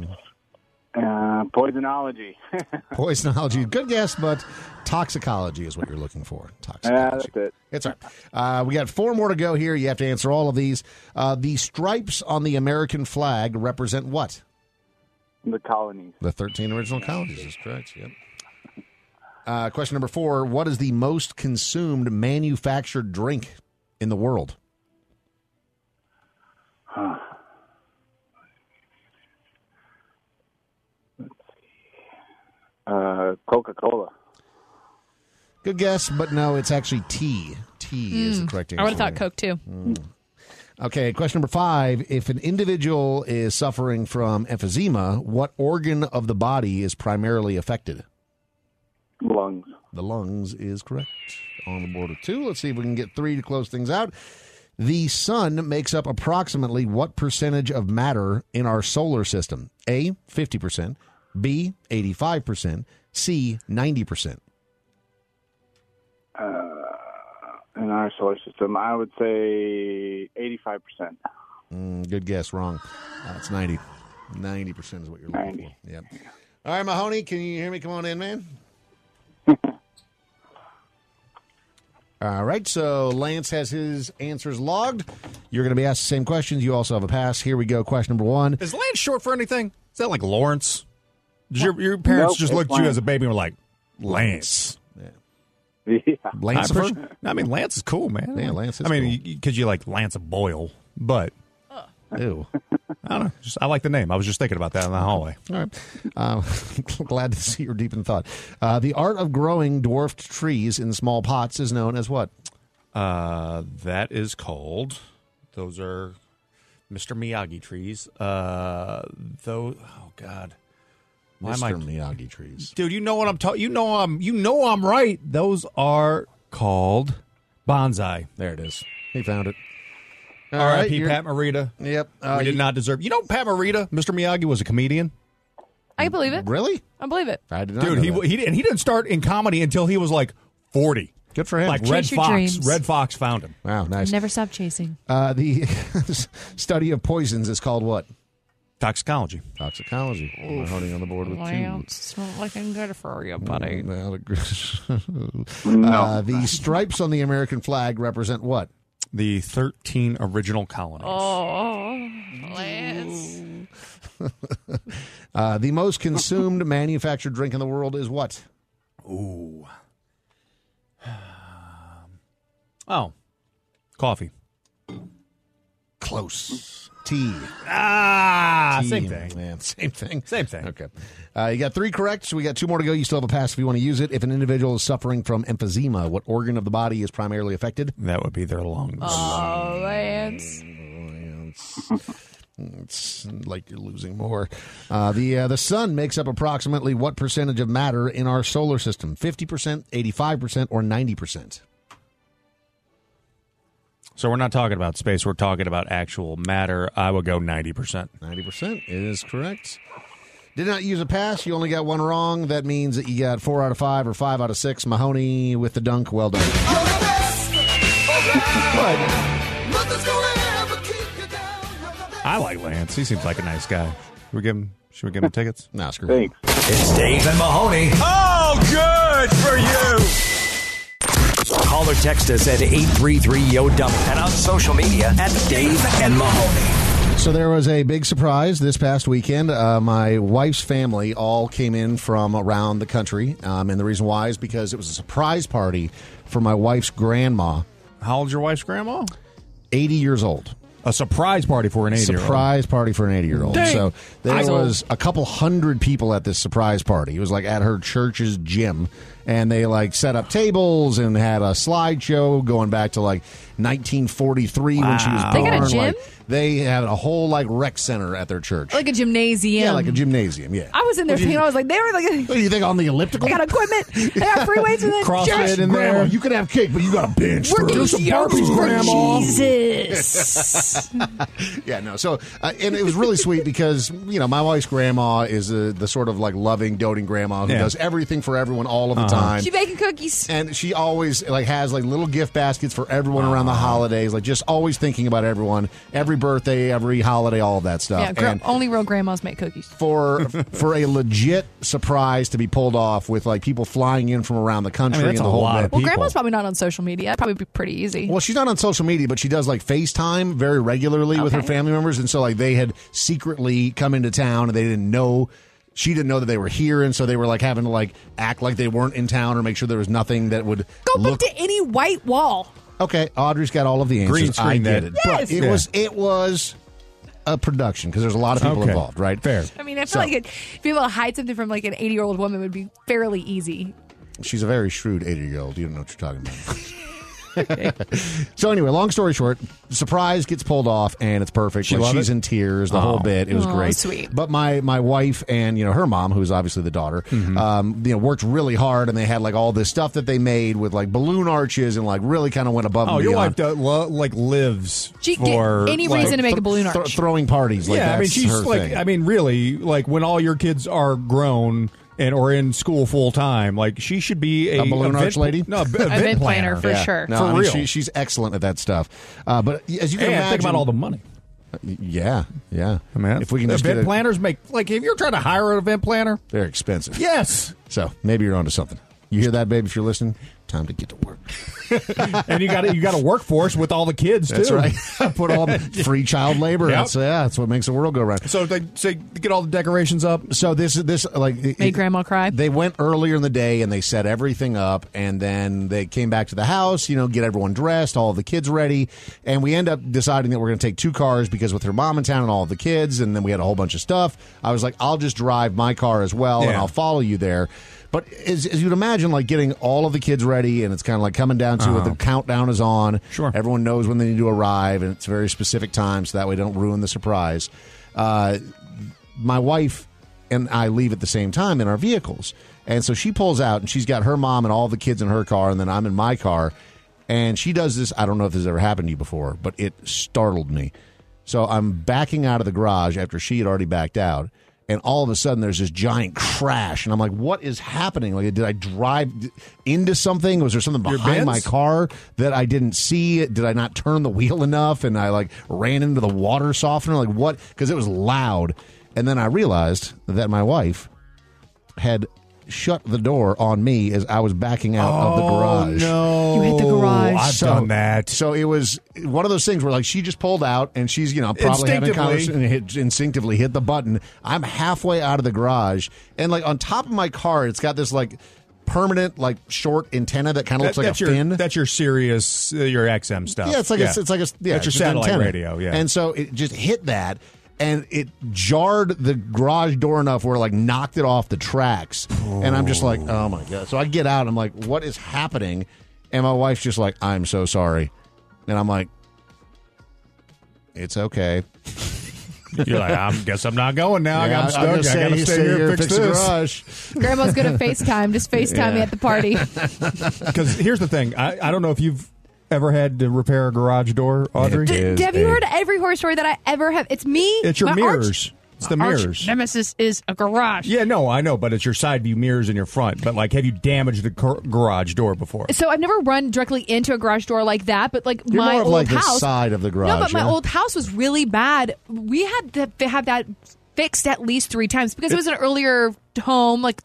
Poisonology. Poisonology. Good guess, but toxicology is what you're looking for. Toxicology. Yeah, that's it. It's all right. We got 4 more to go here. You have to answer all of these. The stripes on the American flag represent what? The colonies. The 13 original colonies is correct. Yep. Question number 4. What is the most consumed manufactured drink in the world? Coca-Cola. Good guess, but no, it's actually tea. Tea is the correct answer. I would have thought Coke, too. Okay, question number 5. If an individual is suffering from emphysema, what organ of the body is primarily affected? Lungs. The lungs is correct. On the board of 2. Let's see if we can get 3 to close things out. The sun makes up approximately what percentage of matter in our solar system? A, 50%, B, 85%, C, 90%. In our solar system, I would say 85%. Good guess. Wrong. It's 90. 90% is what you're looking for. Yep. All right, Mahoney, can you hear me? Come on in, man. All right, so Lance has his answers logged. You're going to be asked the same questions. You also have a pass. Here we go. Question number 1. Is Lance short for anything? Is that like Lawrence? Did your parents just looked at you as a baby and were like, Lance? Yeah. Lance? I mean, Lance is cool, man. Yeah, Lance is cool. Because you like Lance Boyle, but... Ew. I don't know. I like the name. I was just thinking about that in the hallway. All right. Glad to see you're deep in thought. The art of growing dwarfed trees in small pots is known as what? That is called... Those are Mr. Miyagi trees. Oh God. Mr. Miyagi trees. Dude, you know what I'm talking. You know I'm right. Those are called bonsai. There it is. He found it. R.I.P. Pat Morita. Yep. We did not deserve. You know, Pat Morita, Mr. Miyagi, was a comedian. I believe it. Really? I believe it. I did not. Dude, know that. he didn't start in comedy until he was like 40. Good for him. Like Chase your dreams. Red Fox found him. Wow, nice. Never stop chasing. The study of poisons is called what? Toxicology. Toxicology. Mahoney on the board with 2. It's not looking good for you, buddy. The stripes on the American flag represent what? The 13 original colonies. Oh, Lance. The most consumed manufactured drink in the world is what? Ooh. Coffee. Close. Tea. Tea. Same thing. Man, same thing. Same thing. Okay. You got 3 correct, so we got 2 more to go. You still have a pass if you want to use it. If an individual is suffering from emphysema, what organ of the body is primarily affected? That would be their lungs. Oh, Lance. It's like you're losing more. The sun makes up approximately what percentage of matter in our solar system? 50%, 85%, or 90%? So we're not talking about space. We're talking about actual matter. I would go 90%. 90% is correct. Did not use a pass. You only got 1 wrong. That means that you got 4 out of 5 or 5 out of 6. Mahoney with the dunk. Well done. I like Lance. He seems like a nice guy. Should we give him tickets? No, screw Thanks. It's Dave and Mahoney. Oh, good for you. Call or text us at 833-YO-DUMP and on social media at Dave and Mahoney. So there was a big surprise this past weekend. My wife's family all came in from around the country, and the reason why is because it was a surprise party for my wife's grandma. How old's your wife's grandma? 80 years old. A surprise party for an 80-year-old. Surprise party for an 80-year-old. Dang. So there was a couple hundred people at this surprise party. It was like at her church's gym. And they like set up tables and had a slideshow going back to like 1943 when she was born. They got a gym? Like, they had a whole like rec center at their church. Like a gymnasium. Yeah, like a gymnasium. Yeah. I was in there thinking, I was like, they were like, What do you think on the elliptical? they got equipment. They got free weights and then CrossFit in Grandma, there. you can have cake, but you got a bench. We're first. getting burpees, Grandma. Jesus. Yeah, no. So, and it was really sweet because, you know, my wife's grandma is the sort of like loving, doting grandma who does everything for everyone all of the time. She baking cookies. And she always like has like little gift baskets for everyone around the holidays, like just always thinking about everyone, every birthday, every holiday, all of that stuff. Yeah, and only real grandmas make cookies. for a legit surprise to be pulled off with like people flying in from around the country that's and the a whole lot bit. of Well, people. grandma's probably not on social media. That'd probably be pretty easy. Well, she's not on social media, but she does like FaceTime very regularly with her Okay. family members, and so like they had secretly come into town and they didn't know. She didn't know that they were here, and so they were like having to like act like they weren't in town or make sure there was nothing that would Go look. back to any white wall. Okay, Audrey's got all of the answers. Green screen I get that. it, Yes. but it was a production because there's a lot of people Okay. involved, right? Fair. I mean, I feel like being able to hide something from like an 80-year-old woman would be fairly easy. She's a very shrewd 80-year-old. You don't know what you're talking about. So anyway, long story short, surprise gets pulled off and it's perfect. She Like, loved she's it? in tears, the whole bit. It was Oh, great. sweet. But my wife and her mom, who's obviously the daughter, worked really hard, and they had like all this stuff that they made with like balloon arches and like really kind of went above and Oh, your wife beyond. lives She can for get any like, reason to make a balloon arch. Throwing parties. Like, yeah, I mean, that's she's her like, thing. I mean, really, like when all your kids are grown and or in school full time, like she should be a balloon arch lady? No, event planner for sure. No, For I mean, real. she's excellent at that stuff. But as you can And imagine, think about all the money. Yeah. I mean, if we can just event get planners make like if you're trying to hire an event planner, they're expensive. yes, So maybe you're onto something. You hear that, babe? If you're listening, time to get to work. and you got a workforce with all the kids too. That's right. Put all free child labor. Yep. That's what makes the world go round. So they say get all the decorations up. So this like Made grandma cry. They went earlier in the day and they set everything up, and then they came back to the house. Get everyone dressed, all of the kids ready, and we end up deciding that we're going to take 2 cars because with her mom in town and all of the kids, and then we had a whole bunch of stuff. I was like, I'll just drive my car as well, and Yeah. I'll follow you there. But as you'd imagine, like getting all of the kids ready ready, and it's kind of like coming down to it. The countdown is on. Sure. Everyone knows when they need to arrive, and it's a very specific time, so that way they don't ruin the surprise. My wife and I leave at the same time in our vehicles. And so she pulls out, and she's got her mom and all the kids in her car, and then I'm in my car. And she does this. I don't know if this has ever happened to you before, but it startled me. So I'm backing out of the garage after she had already backed out, and all of a sudden there's this giant crash, and I'm like, what is happening? Like, did I drive into something? Was there something behind my car that I didn't see? Did I not turn the wheel enough, and I like ran into the water softener? Like, what? Because it was loud. And then I realized that my wife had shut the door on me as I was backing out of the garage. No. You hit the garage. I've done that. So it was one of those things where, like, she just pulled out, and she's, probably having a conversation and instinctively hit the button. I'm halfway out of the garage, and, like, on top of my car, it's got this, like, permanent, like, short antenna that kind of looks like a fin. That's your Sirius, your XM stuff. Yeah, it's like that's your satellite antenna. radio. Yeah, and so it just hit that. And it jarred the garage door enough where it, like, knocked it off the tracks. And I'm just like, oh, my God. So I get out. And I'm like, what is happening? And my wife's just like, I'm so sorry. And I'm like, it's okay. You're like, I guess I'm not going now. Yeah, I'm stuck. I got to stay here and fix the this. garage. Grandma's going to FaceTime. Just FaceTime me at the party. Because here's the thing. I don't know if you've ever had to repair a garage door, Audrey? Have you heard every horror story that I ever have? It's me. It's your my mirrors. It's the mirrors. Arch nemesis is a garage. Yeah, no, I know, but it's your side view mirrors in your front. But, like, have you damaged the garage door before? So I've never run directly into a garage door like that, but, like, You're my more of, old like, house. the side of the garage. No, but my yeah? old house was really bad. We had to have that fixed at least 3 times because it was an earlier home, like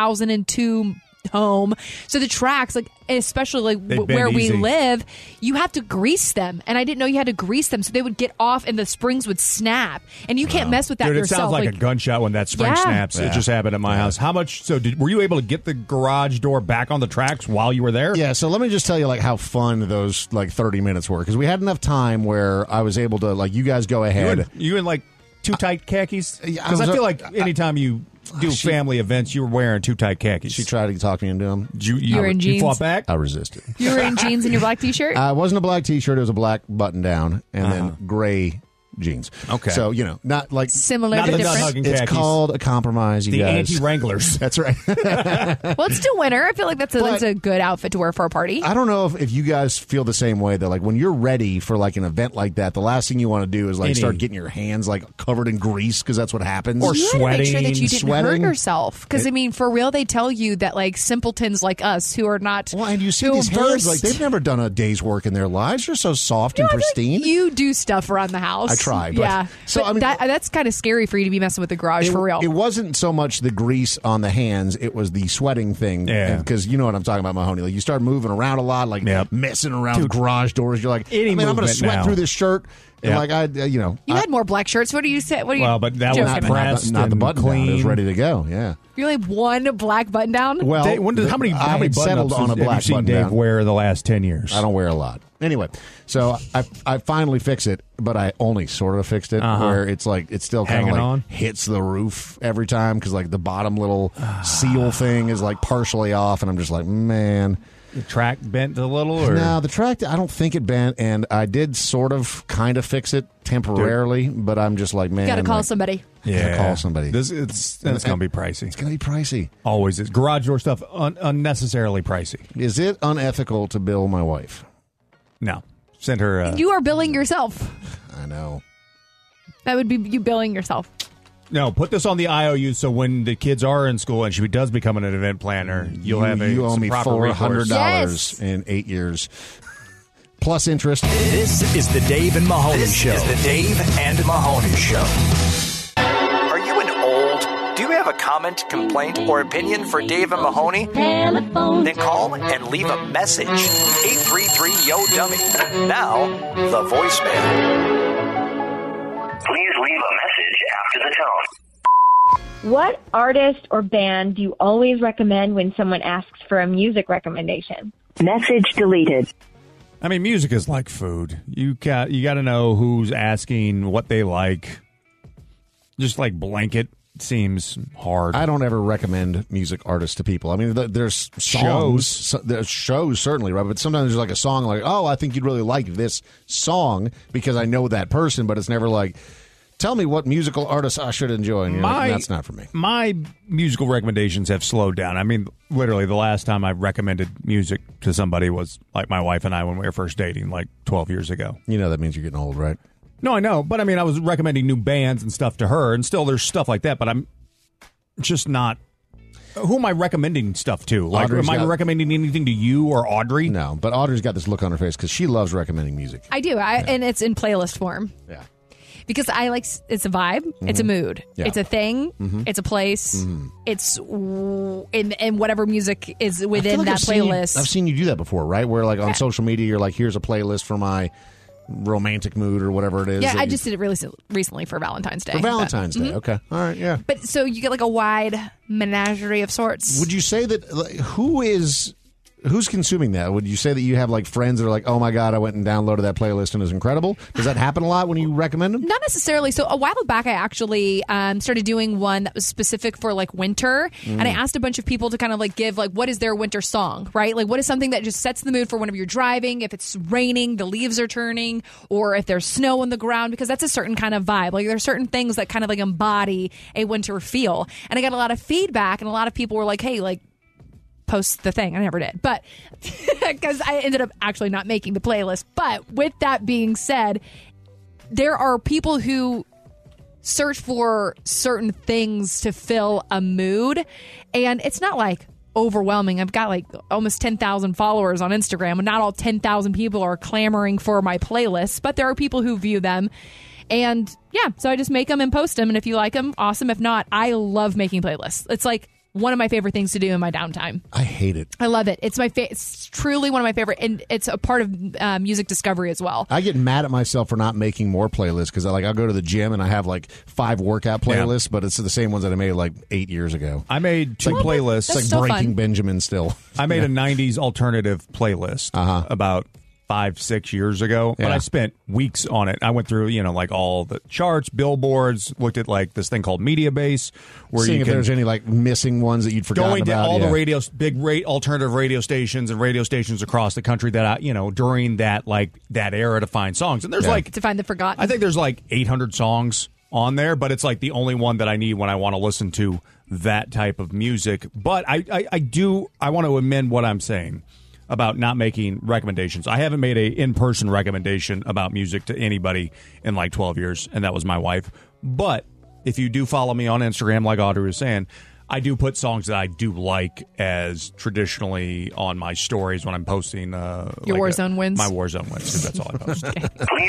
2002 home. So the tracks, like, especially like where we live, you have to grease them, and I didn't know you had to grease them, so they would get off and the springs would snap, and you can't mess with that Dude, yourself. It sounds like a gunshot when that spring snaps. Yeah. It just happened at my house. How much? So were you able to get the garage door back on the tracks while you were there? Yeah. So let me just tell you, like, how fun those, like, 30 minutes were, because we had enough time where I was able to, like, you guys go ahead. You in like too tight khakis? Because I feel like anytime you do family events, you were wearing too tight khakis. She tried to talk me into them. You were in jeans. You fought back? I resisted. You were in jeans and your black t-shirt? It wasn't a black t-shirt. It was a black button down and then gray jeans. Okay. So, not like... Similar not but the different. nut-hugging It's khakis. called a compromise, you The guys. anti-Wranglers. That's right. Well, it's still winter. I feel like that's a good outfit to wear for a party. I don't know if you guys feel the same way, that, like, when you're ready for, like, an event like that, the last thing you want to do is, like, start getting your hands, like, covered in grease, because that's what happens. Or you sweating. had to make sure that you didn't hurt sweating. yourself. Because, I mean, for real, they tell you that, like, simpletons like us who are not Well, and you see these hands, like, they've never done a day's work in their lives. They're so soft and pristine. You do stuff around the house. I try, but- yeah. so, But I mean- that's kind of scary for you to be messing with the garage for real. It wasn't so much the grease on the hands; it was the sweating thing. Yeah. Because you know what I'm talking about, Mahoney. Like, you start moving around a lot, like messing around with garage doors. You're like, Any I'm going to movement sweat now. through this shirt. And Yeah. like You had more black shirts. What do you say? What do you? Well, but that was joking about? pressed not the and button down. It was clean. ready to go. Yeah. You only have one black button down. Well, how many I had settled button-ups on a have you black seen button Dave down. wear the last 10 years? I don't wear a lot. Anyway, so I finally fix it, but I only sort of fixed it where it's like it still kind of Hanging like on? hits the roof every time because like the bottom little seal thing is like partially off, and I'm just like, man. The track bent a little? Or? No, the track, I don't think it bent, and I did sort of kind of fix it temporarily, but I'm just like, man. Got to call like, somebody. Gotta call somebody. It's going to be pricey. It's going to be pricey. Always is. Garage door stuff, unnecessarily pricey. Is it unethical to bill my wife? No. Send her... You are billing yourself. I know. That would be you billing yourself. No, put this on the IOU so when the kids are in school and she does become an event planner, you'll have You owe some me proper $400 Yes. in 8 years. Plus interest. This is the Dave and Mahoney Show. This is the Dave and Mahoney Show. Are you an old? Do you have a comment, complaint, or opinion for Dave and Mahoney? Then call and leave a message. 833-YO-DUMMY. Now, the voicemail. Please leave a message after the tone. What artist or band do you always recommend when someone asks for a music recommendation? Message deleted. I mean, music is like food. You got to know who's asking, what they like. Just like blanket seems hard. I don't ever recommend music artists to people. I mean, there's songs, there's shows certainly, right? But sometimes there's like a song like, oh, I think you'd really like this song because I know that person, but it's never like, tell me what musical artists I should enjoy. And that's not for me. My musical recommendations have slowed down. I mean, literally, the last time I recommended music to somebody was like my wife and I when we were first dating, like 12 years ago. You know that means you're getting old, right? No, I know. But I mean, I was recommending new bands and stuff to her, and still there's stuff like that, but I'm just not. Who am I recommending stuff to? Like, am I recommending anything to you or Audrey? No, but Audrey's got this look on her face because she loves recommending music. I do, and it's in playlist form. Yeah. Because I like, it's a vibe, it's a mood, it's a thing, it's a place, it's in whatever music is within that playlist. I've seen you do that before, right? Where like on social media, you're like, here's a playlist for my romantic mood or whatever it is. Yeah, I just did it really recently for Valentine's Day. For Valentine's Day, okay. All right, yeah. But so you get like a wide menagerie of sorts. Would you say that, who's consuming that? Would you say that you have like friends that are like, oh my God, I went and downloaded that playlist and it was incredible? Does that happen a lot when you recommend them? Not necessarily. So a while back, I actually started doing one that was specific for like winter. And I asked a bunch of people to kind of like give like, what is their winter song, right? Like what is something that just sets the mood for whenever you're driving, if it's raining, the leaves are turning, or if there's snow on the ground, because that's a certain kind of vibe. Like there's certain things that kind of like embody a winter feel. And I got a lot of feedback and a lot of people were like, hey, like, post the thing. I never did, but because I ended up actually not making the playlist. But with that being said, there are people who search for certain things to fill a mood, and it's not like overwhelming. I've got like almost 10,000 followers on Instagram, and not all 10,000 people are clamoring for my playlists, but there are people who view them. And yeah, so I just make them and post them, and if you like them, awesome. If not, I love making playlists. It's like one of my favorite things to do in my downtime. I hate it. I love it. It's it's truly one of my favorite, and it's a part of music discovery as well. I get mad at myself for not making more playlists because I'll go to the gym and I have like 5 workout playlists, but it's the same ones that I made like 8 years ago. I made 2 playlists. It's like Breaking Benjamin still. I made a 90s alternative playlist about 5-6 years ago, but I spent weeks on it. I went through, like all the charts, billboards, looked at like this thing called Mediabase, where seeing you if there's any like missing ones that you'd forgotten going about. to all the big alternative radio stations and radio stations across the country that during that era to find songs. And there's to find the forgotten. I think there's like 800 songs on there, but it's like the only one that I need when I want to listen to that type of music. But I want to amend what I'm saying about not making recommendations. I haven't made a in-person recommendation about music to anybody in like 12 years, and that was my wife. But if you do follow me on Instagram, like Audrey was saying, I do put songs that I do like as traditionally on my stories when I'm posting your Warzone wins. My Warzone wins, because that's all I post. Please leave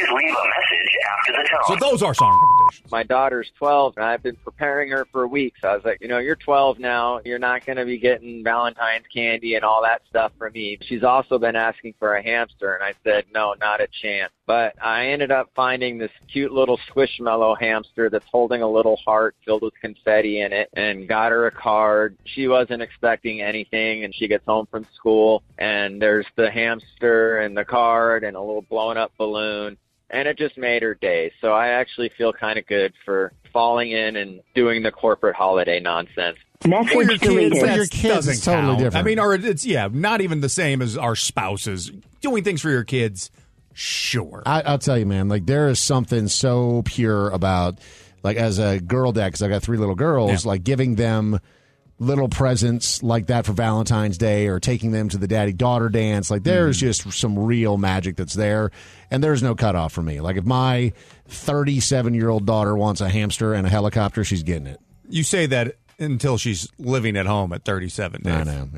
a message after the tone. So those are song recommendations. My daughter's 12, and I've been preparing her for weeks. I was like, you're 12 now. You're not going to be getting Valentine's candy and all that stuff from me. She's also been asking for a hamster, and I said, no, not a chance. But I ended up finding this cute little Squishmallow hamster that's holding a little heart filled with confetti in it, and got her a card. She wasn't expecting anything, and she gets home from school, and there's the hamster and the card and a little blown up balloon, and it just made her day. So I actually feel kind of good for falling in and doing the corporate holiday nonsense. For your kids, it's totally different. I mean, or it's not even the same as our spouses. Doing things for your kids, sure. I'll tell you, man, like there is something so pure about, like as a girl dad, because I've got 3 little girls, like giving them little presents like that for Valentine's Day, or taking them to the daddy-daughter dance. Like there's just some real magic that's there, and there's no cutoff for me. Like if my 37-year-old daughter wants a hamster and a helicopter, she's getting it. You say that until she's living at home at 37. Dave. I know.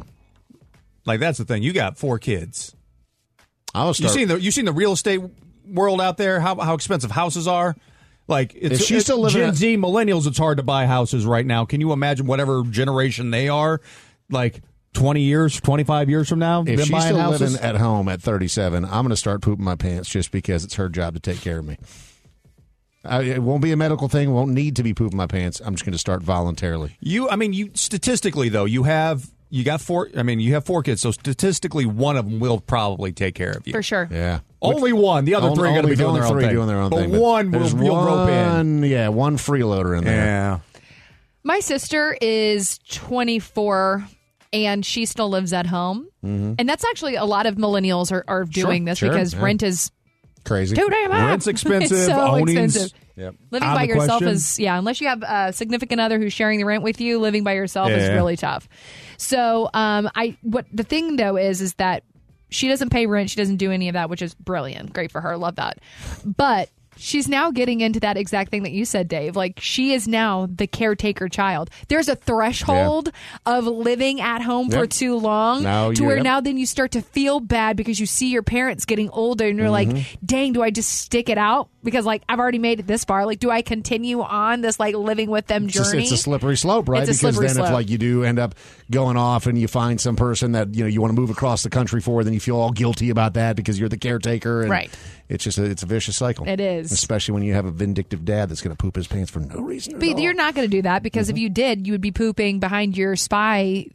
Like that's the thing. You got 4 kids. You seen the real estate world out there? How expensive houses are? Like if she's still living Gen Z millennials, it's hard to buy houses right now. Can you imagine whatever generation they are, like 20 years, 25 years from now? If she's buying still houses? living at home at 37, I'm going to start pooping my pants just because it's her job to take care of me. It won't be a medical thing. Won't need to be pooping my pants. I'm just going to start voluntarily. You statistically though, you have 4 kids, so statistically one of them will probably take care of you. For sure. Yeah. Only one. The other 3 are going to be doing their own thing. But one will rope in. Yeah, one freeloader in there. Yeah. My sister is 24 and she still lives at home. Mm-hmm. And that's actually a lot of millennials are doing this because rent is crazy. Too damn high. Rent's expensive. It's so expensive. Yep. Living by yourself is, unless you have a significant other who's sharing the rent with you, living by yourself is really tough. So the thing though is that she doesn't pay rent. She doesn't do any of that, which is brilliant. Great for her. Love that. But she's now getting into that exact thing that you said, Dave. Like, she is now the caretaker child. There's a threshold of living at home for too long where now then you start to feel bad because you see your parents getting older and you're like, dang, do I just stick it out? Because, like, I've already made it this far. Like, do I continue on this, like, living with them journey? It's a slippery slope, right? Because then if, like, you do end up going off and you find some person that, you want to move across the country for, then you feel all guilty about that because you're the caretaker. And right. It's just it's a vicious cycle. It is. Especially when you have a vindictive dad that's going to poop his pants for no reason But you're not going to do that because if you did, you would be pooping behind your spy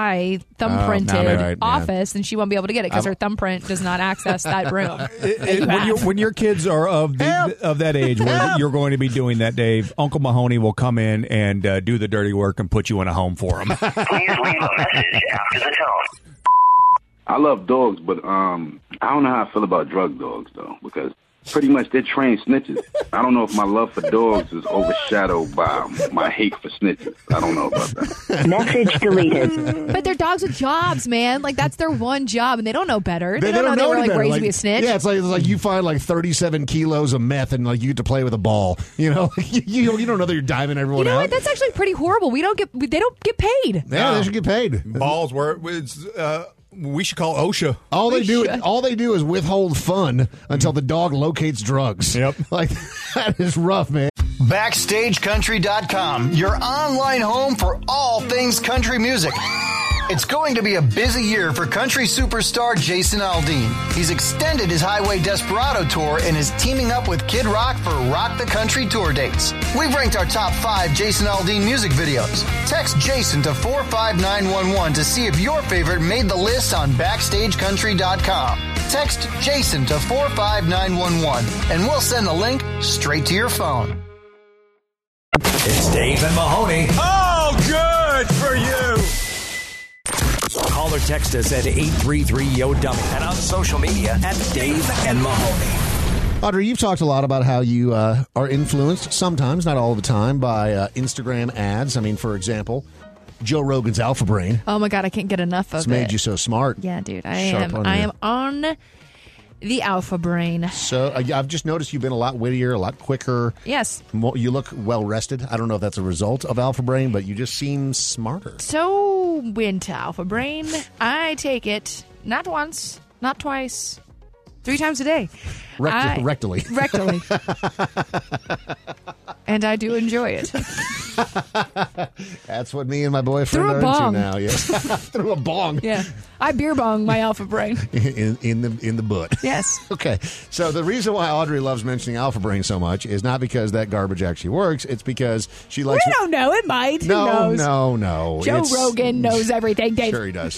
thumbprinted office, and she won't be able to get it because her thumbprint does not access that room. When your kids are of that age where you're going to be doing that, Dave, Uncle Mahoney will come in and do the dirty work and put you in a home for him. Please leave a message after the tone. I love dogs, but I don't know how I feel about drug dogs, though, because pretty much they're trained snitches. I don't know if my love for dogs is overshadowed by my hate for snitches. I don't know about that. Message deleted. But they're dogs with jobs, man. Like, that's their one job, and they don't know better. They don't know they were any like better. raised to be a snitch. Yeah, it's like you find like 37 kilos of meth and like you get to play with a ball. You don't know that you're diving everyone You know out. what? That's actually pretty horrible. They don't get paid. Yeah, they should get paid. Balls where it's. We should call OSHA. All they do is withhold fun until the dog locates drugs. Yep. Like, that is rough, man. BackstageCountry.com, your online home for all things country music. It's going to be a busy year for country superstar Jason Aldean. He's extended his Highway Desperado tour and is teaming up with Kid Rock for Rock the Country tour dates. We've ranked our top 5 Jason Aldean music videos. Text Jason to 45911 to see if your favorite made the list on BackstageCountry.com. Text Jason to 45911 and we'll send the link straight to your phone. It's Dave and Mahoney. Oh, good for you. Call or text us at 833-YO-DUMP and on social media at Dave and Mahoney. Audrey, you've talked a lot about how you are influenced, sometimes, not all the time, by Instagram ads. I mean, for example, Joe Rogan's Alpha Brain. Oh, my God, I can't get enough of it's it. It's made you so smart. Yeah, dude. I am on the Alpha Brain. So I've just noticed you've been a lot wittier, a lot quicker. Yes. You look well rested. I don't know if that's a result of Alpha Brain, but you just seem smarter. So into Alpha Brain, I take it not once, not twice, 3 times a day. Rectally. And I do enjoy it. That's what me and my boyfriend are into now. Yeah. Through a bong. Yeah. I beer bong my Alpha Brain. In the butt. Yes. Okay. So the reason why Audrey loves mentioning Alpha Brain so much is not because that garbage actually works. It's because she likes... We don't know. It might. Who knows? No. Joe Rogan knows everything, Dave. Sure he does.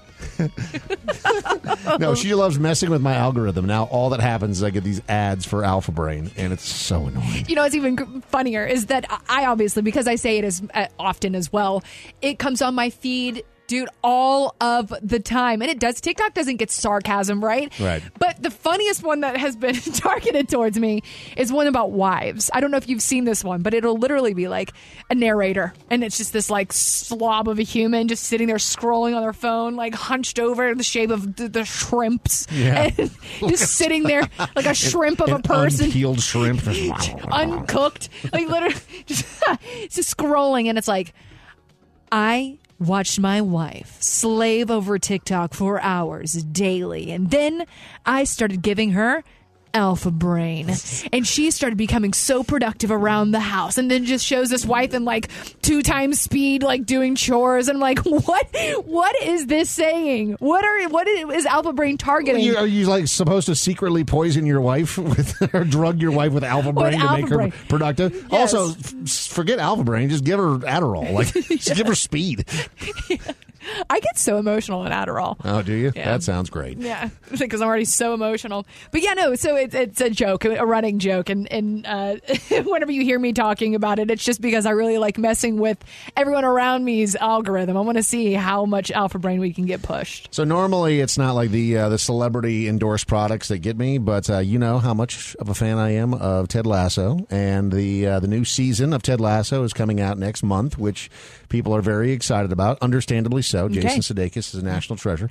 No, she loves messing with my algorithm. Now all that happens is I get these ads for Alpha Brain, and it's so annoying. You know what's even funnier is that I obviously, because I say it as often as well, it comes on my feed, dude, all of the time. And it does. TikTok doesn't get sarcasm, right? Right. But the funniest one that has been targeted towards me is one about wives. I don't know if you've seen this one, but it'll literally be like a narrator. And it's just this like slob of a human just sitting there scrolling on their phone, like hunched over in the shape of the shrimps. Yeah. And just sitting there like a shrimp of a person. Unpeeled shrimp. Uncooked. Like literally just scrolling. And it's like, I watched my wife slave over TikTok for hours daily. And then I started giving her Alpha Brain. And she started becoming so productive around the house. And then just shows this wife in like 2 times speed, like doing chores. And I'm like, what is this saying? What is Alpha Brain targeting? Are you like supposed to secretly poison your wife with, or drug your wife with Alpha Brain to make her productive? Yes. Also, forget Alpha Brain. Just give her Adderall. Like, just give her speed. I get so emotional in Adderall. Oh, do you? Yeah. That sounds great. Yeah, because I'm already so emotional. But yeah, no, so it's a joke, a running joke. And whenever you hear me talking about it, it's just because I really like messing with everyone around me's algorithm. I want to see how much Alpha Brain we can get pushed. So normally it's not like the celebrity endorsed products that get me, but you know how much of a fan I am of Ted Lasso, and the new season of Ted Lasso is coming out next month, which people are very excited about, understandably so. Jason Sudeikis is a national treasure.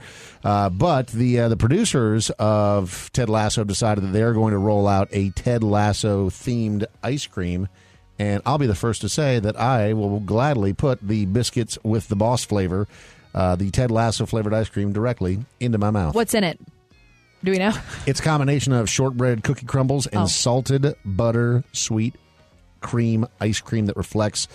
But the producers of Ted Lasso decided that they're going to roll out a Ted Lasso-themed ice cream, and I'll be the first to say that I will gladly put the biscuits with the Boss flavor, the Ted Lasso-flavored ice cream, directly into my mouth. What's in it? Do we know? It's a combination of shortbread cookie crumbles and salted butter sweet cream ice cream that reflects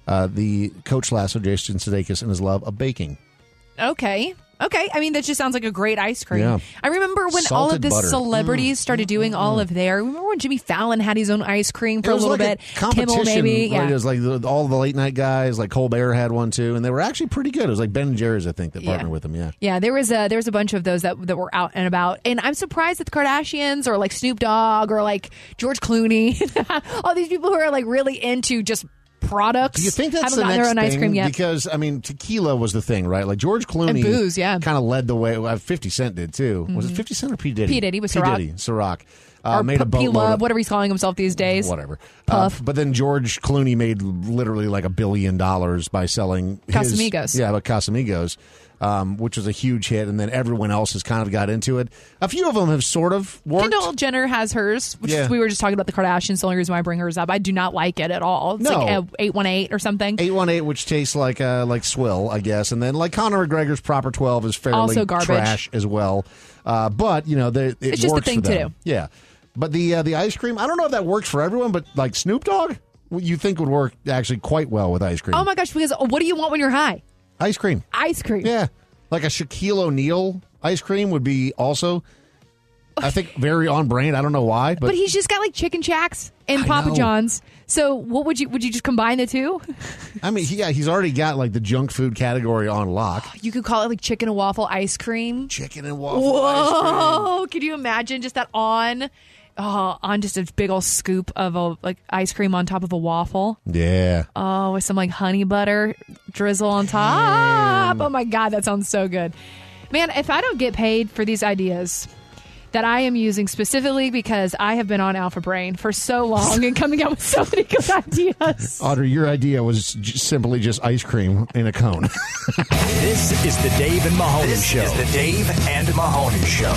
the Coach Lasso, Jason Sudeikis, and his love of baking. Okay. I mean, that just sounds like a great ice cream. Yeah. I remember when all of the celebrities started doing all of their. Remember when Jimmy Fallon had his own ice cream for a little bit? Kimmel, maybe. Right? It was like all the late night guys, like Colbert had one too, and they were actually pretty good. It was like Ben and Jerry's, I think, that partnered with them. Yeah. Yeah, there was a bunch of those that were out and about, and I'm surprised that the Kardashians or like Snoop Dogg or like George Clooney, all these people who are like really into just products. Do you think that's haven't the gotten next their own ice thing? cream yet? Because, I mean, tequila was the thing, right? Like George Clooney and booze, kind of led the way. 50 Cent did, too. Was it 50 Cent or P. Diddy? P. Diddy was P. Ciroc. Diddy, Ciroc. Or made a boatload P-Love, whatever he's calling himself these days. Whatever. Puff. But then George Clooney made literally like $1 billion by selling Casamigos. Casamigos. Which was a huge hit, and then everyone else has kind of got into it. A few of them have sort of worked. Kendall Jenner has hers, which we were just talking about the Kardashians. The only reason why I bring hers up, I do not like it at all. It's like 818 or something. 818, which tastes like swill, I guess, and then like Conor McGregor's Proper 12 is fairly also garbage. Trash as well. But you know, it's just works a thing for them. to do. Yeah, but the ice cream, I don't know if that works for everyone, but like Snoop Dogg, you think would work actually quite well with ice cream. Oh my gosh! Because what do you want when you're high? Ice cream. Ice cream. Yeah. Like a Shaquille O'Neal ice cream would be also, I think, very on brand. I don't know why, but he's just got like Chicken Shacks and Papa John's. So what would you just combine the two? I mean, he's already got like the junk food category on lock. You could call it like chicken and waffle ice cream. Chicken and waffle ice cream. Whoa! Could you imagine just that on just a big old scoop of ice cream on top of a waffle? Yeah. Oh, with some like honey butter drizzle on top. Oh my God, that sounds so good. Man, if I don't get paid for these ideas that I am using specifically because I have been on Alpha Brain for so long and coming out with so many good ideas. Audrey, your idea was simply just ice cream in a cone. This is the Dave and Mahoney Show. This is the Dave and Mahoney Show.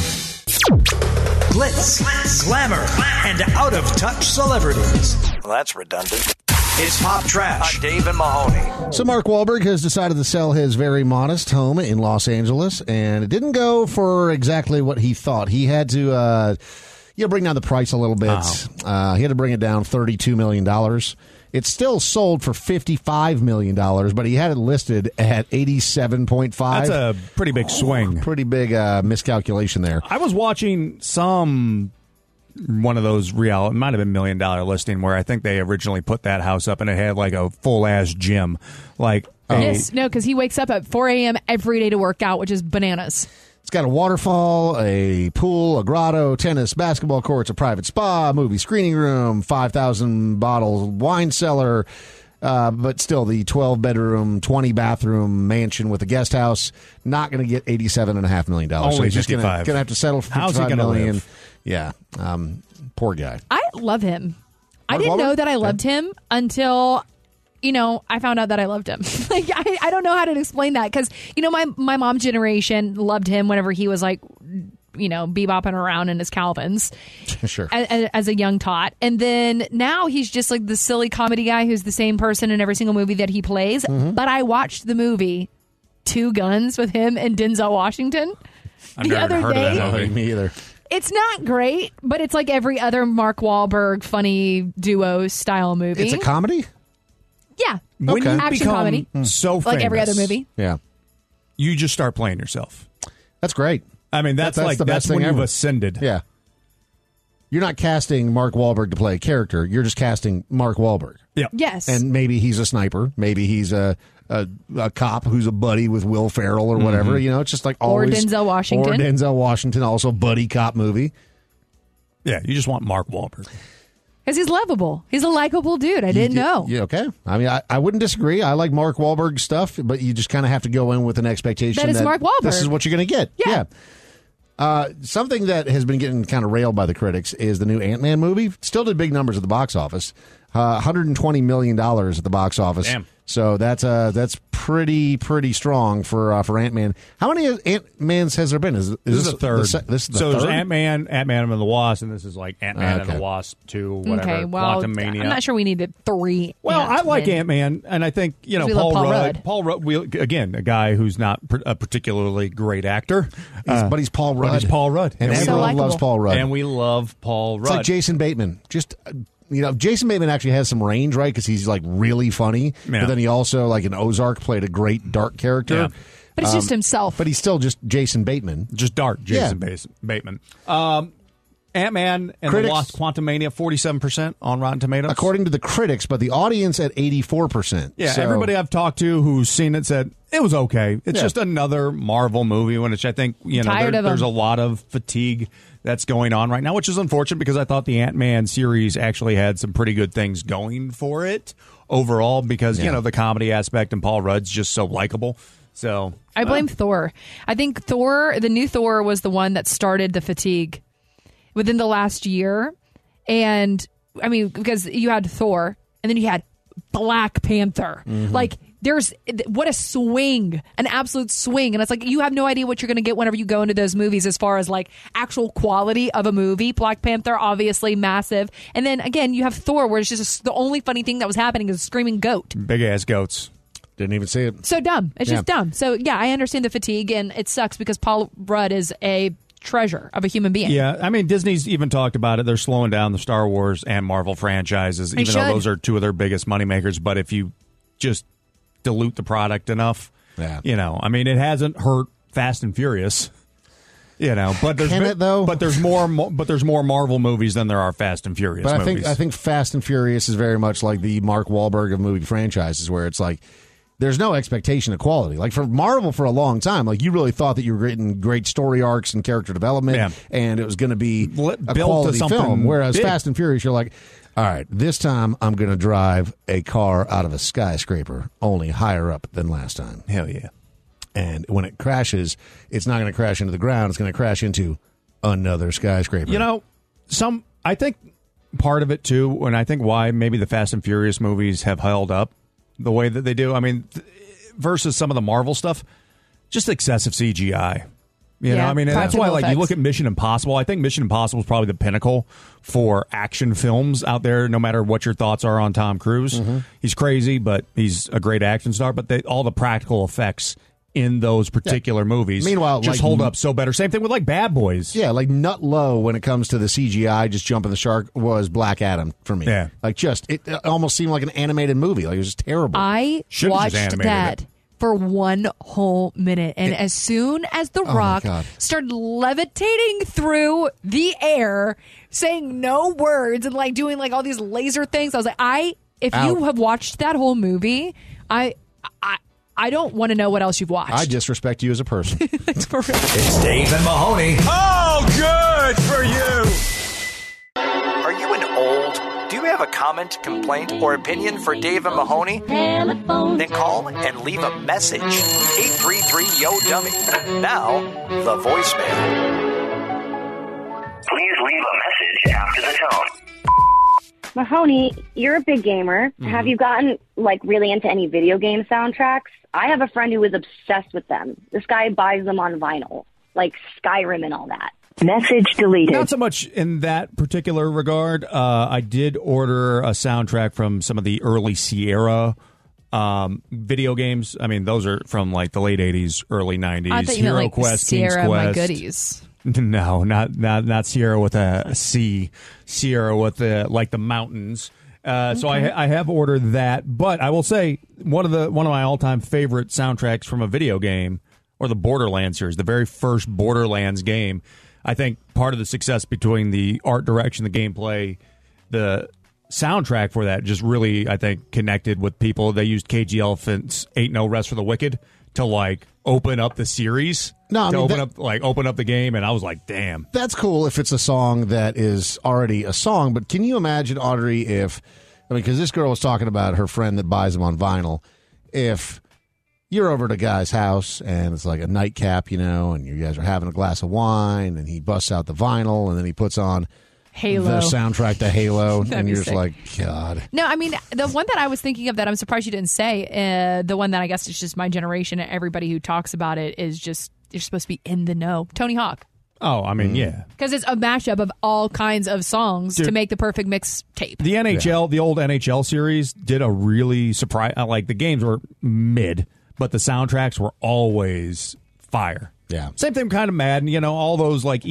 Glitz, glamour, and out-of-touch celebrities. Well, that's redundant. It's Pop Trash on Dave and Mahoney. So Mark Wahlberg has decided to sell his very modest home in Los Angeles, and it didn't go for exactly what he thought. He had to bring down the price a little bit. He had to bring it down $32 million. It's still sold for $55 million, but he had it listed at $87.5. That's a pretty big swing. Pretty big miscalculation there. I was watching one of those it might have been $1 million listing where I think they originally put that house up and it had like a full-ass gym. Yes, because he wakes up at 4 a.m. every day to work out, which is bananas. It's got a waterfall, a pool, a grotto, tennis, basketball courts, a private spa, movie screening room, 5,000 bottle wine cellar, but still the 12-bedroom, 20-bathroom mansion with a guest house, not going to get $87.5 million. Only so he's just going $55. to have to settle for How's he $55 gonna million. live? Yeah, poor guy. I love him. I Mark didn't Wahlberg? know that I loved him until... I found out that I loved him. I don't know how to explain that because, my mom's generation loved him whenever he was like, bebopping around in his Calvins. Sure. As a young tot. And then now he's just like the silly comedy guy who's the same person in every single movie that he plays. Mm-hmm. But I watched the movie Two Guns with him and Denzel Washington the other day. No, me either. It's not great, but it's like every other Mark Wahlberg funny duo style movie. It's a comedy? Yeah. When you action become comedy. so famous, like every other movie. Yeah. You just start playing yourself. That's great. I mean, that's the best when thing you've ever. ascended. Yeah. You're not casting Mark Wahlberg to play a character. You're just casting Mark Wahlberg. Yeah. Yes. And maybe he's a sniper. Maybe he's a cop who's a buddy with Will Ferrell or whatever. You know, it's just like always. Or Denzel Washington. Or Denzel Washington, also buddy cop movie. Yeah, you just want Mark Wahlberg. Because he's lovable. He's a likable dude. I didn't know. Yeah, okay. I mean, I wouldn't disagree. I like Mark Wahlberg stuff, but you just kind of have to go in with an expectation that is Mark Wahlberg. This is what you're going to get. Yeah. Something that has been getting kind of railed by the critics is the new Ant-Man movie. Still did big numbers at the box office. $120 million at the box office. Damn. So that's pretty strong for Ant-Man. How many Ant-Mans has there been? Is this is the third. This is the so third? there's Ant-Man and the Wasp, and this is like Ant-Man and the Wasp 2, whatever. Okay, well, Quantumania. I'm not sure we needed 3. Well, I like Ant-Man, and I think, Paul Rudd. Paul Rudd, again, a guy who's not a particularly great actor. But he's Paul Rudd. But he's Paul Rudd. And everyone loves Paul Rudd. And we love Paul Rudd. It's like Jason Bateman. Just... Jason Bateman actually has some range, right? Because he's like really funny, but then he also, like in Ozark, played a great dark character. Yeah. But it's just himself. But he's still just Jason Bateman, just dark Jason Bateman. Ant-Man and the Wasp: Quantumania, 47% on Rotten Tomatoes, according to the critics, but the audience at 84%. Yeah, everybody I've talked to who's seen it said it was okay. It's just another Marvel movie, which I think there's a lot of fatigue that's going on right now, which is unfortunate because I thought the Ant-Man series actually had some pretty good things going for it overall because, the comedy aspect and Paul Rudd's just so likable. So I blame Thor. I think the new Thor was the one that started the fatigue within the last year. And I mean, because you had Thor and then you had Black Panther. Like, what a swing, an absolute swing. And it's like, you have no idea what you're going to get whenever you go into those movies as far as like actual quality of a movie. Black Panther, obviously massive. And then again, you have Thor, where it's just the only funny thing that was happening is a screaming goat. Big ass goats. Didn't even see it. So dumb. It's just dumb. So yeah, I understand the fatigue, and it sucks because Paul Rudd is a treasure of a human being. Yeah, I mean, Disney's even talked about it. They're slowing down the Star Wars and Marvel franchises, even though those are two of their biggest moneymakers. But if you just dilute the product enough, I mean, it hasn't hurt Fast and Furious, but there's more Marvel movies than there are Fast and Furious movies. I think Fast and Furious is very much like the Mark Wahlberg of movie franchises, where it's like there's no expectation of quality. Like for Marvel for a long time, like you really thought that you were getting great story arcs and character development, and it was going to be a quality film. Whereas big. Fast and Furious, you're like, all right, this time I'm going to drive a car out of a skyscraper, only higher up than last time. Hell yeah. And when it crashes, it's not going to crash into the ground. It's going to crash into another skyscraper. I think part of it, too, and I think why maybe the Fast and Furious movies have held up the way that they do, I mean, versus some of the Marvel stuff, just excessive CGI. I mean, and that's why, like, you look at Mission Impossible. I think Mission Impossible is probably the pinnacle for action films out there, no matter what your thoughts are on Tom Cruise. He's crazy, but he's a great action star. But all the practical effects in those particular movies just hold up so better. Same thing with, like, Bad Boys. Yeah, like, nut low when it comes to the CGI, just jumping the shark, was Black Adam for me. Yeah. Like, it almost seemed like an animated movie. Like, it was just terrible. I watched that for 1 whole minute, and as soon as The Rock started levitating through the air, saying no words and like doing like all these laser things, I was like, if you have watched that whole movie, I don't want to know what else you've watched. I disrespect you as a person. It's Dave and Mahoney. Oh, good for you. Are you an old? Do you have a comment, complaint, or opinion for Dave and Mahoney? Telephone. Then call and leave a message. 833-YO-DUMMY. Now, the voicemail. Please leave a message after the tone. Mahoney, you're a big gamer. Have you gotten really into any video game soundtracks? I have a friend who is obsessed with them. This guy buys them on vinyl, like Skyrim and all that. Message deleted. Not so much in that particular regard. I did order a soundtrack from some of the early Sierra video games. I mean, those are from like the late 80s, early 90s. I thought you meant Quest, Sierra, King's Quest. My goodies. No, not Sierra with a C. Sierra with the mountains. So I have ordered that, but I will say one of my all-time favorite soundtracks from a video game, or the Borderlands series, the very first Borderlands game, I think part of the success between the art direction, the gameplay, the soundtrack for that just really, I think, connected with people. They used KG Elephant's Ain't No Rest for the Wicked to like open up the series. No, I mean, open up the game, and I was like, damn. That's cool if it's a song that is already a song, but can you imagine, Audrey, because this girl was talking about her friend that buys them on vinyl, if you're over at a guy's house and it's like a nightcap, and you guys are having a glass of wine, and he busts out the vinyl, and then he puts on Halo, the soundtrack to Halo, and you're just sick. like, God. No, I mean, the one that I was thinking of that I'm surprised you didn't say, the one that I guess it's just my generation and everybody who talks about it is just, you're supposed to be in the know. Tony Hawk. Oh, I mean, yeah. Because it's a mashup of all kinds of songs to make the perfect mix tape. The NHL, the old NHL series, did a really surprise. Like, the games were mid, but the soundtracks were always fire. Yeah. Same thing, kind of Madden, all those, like,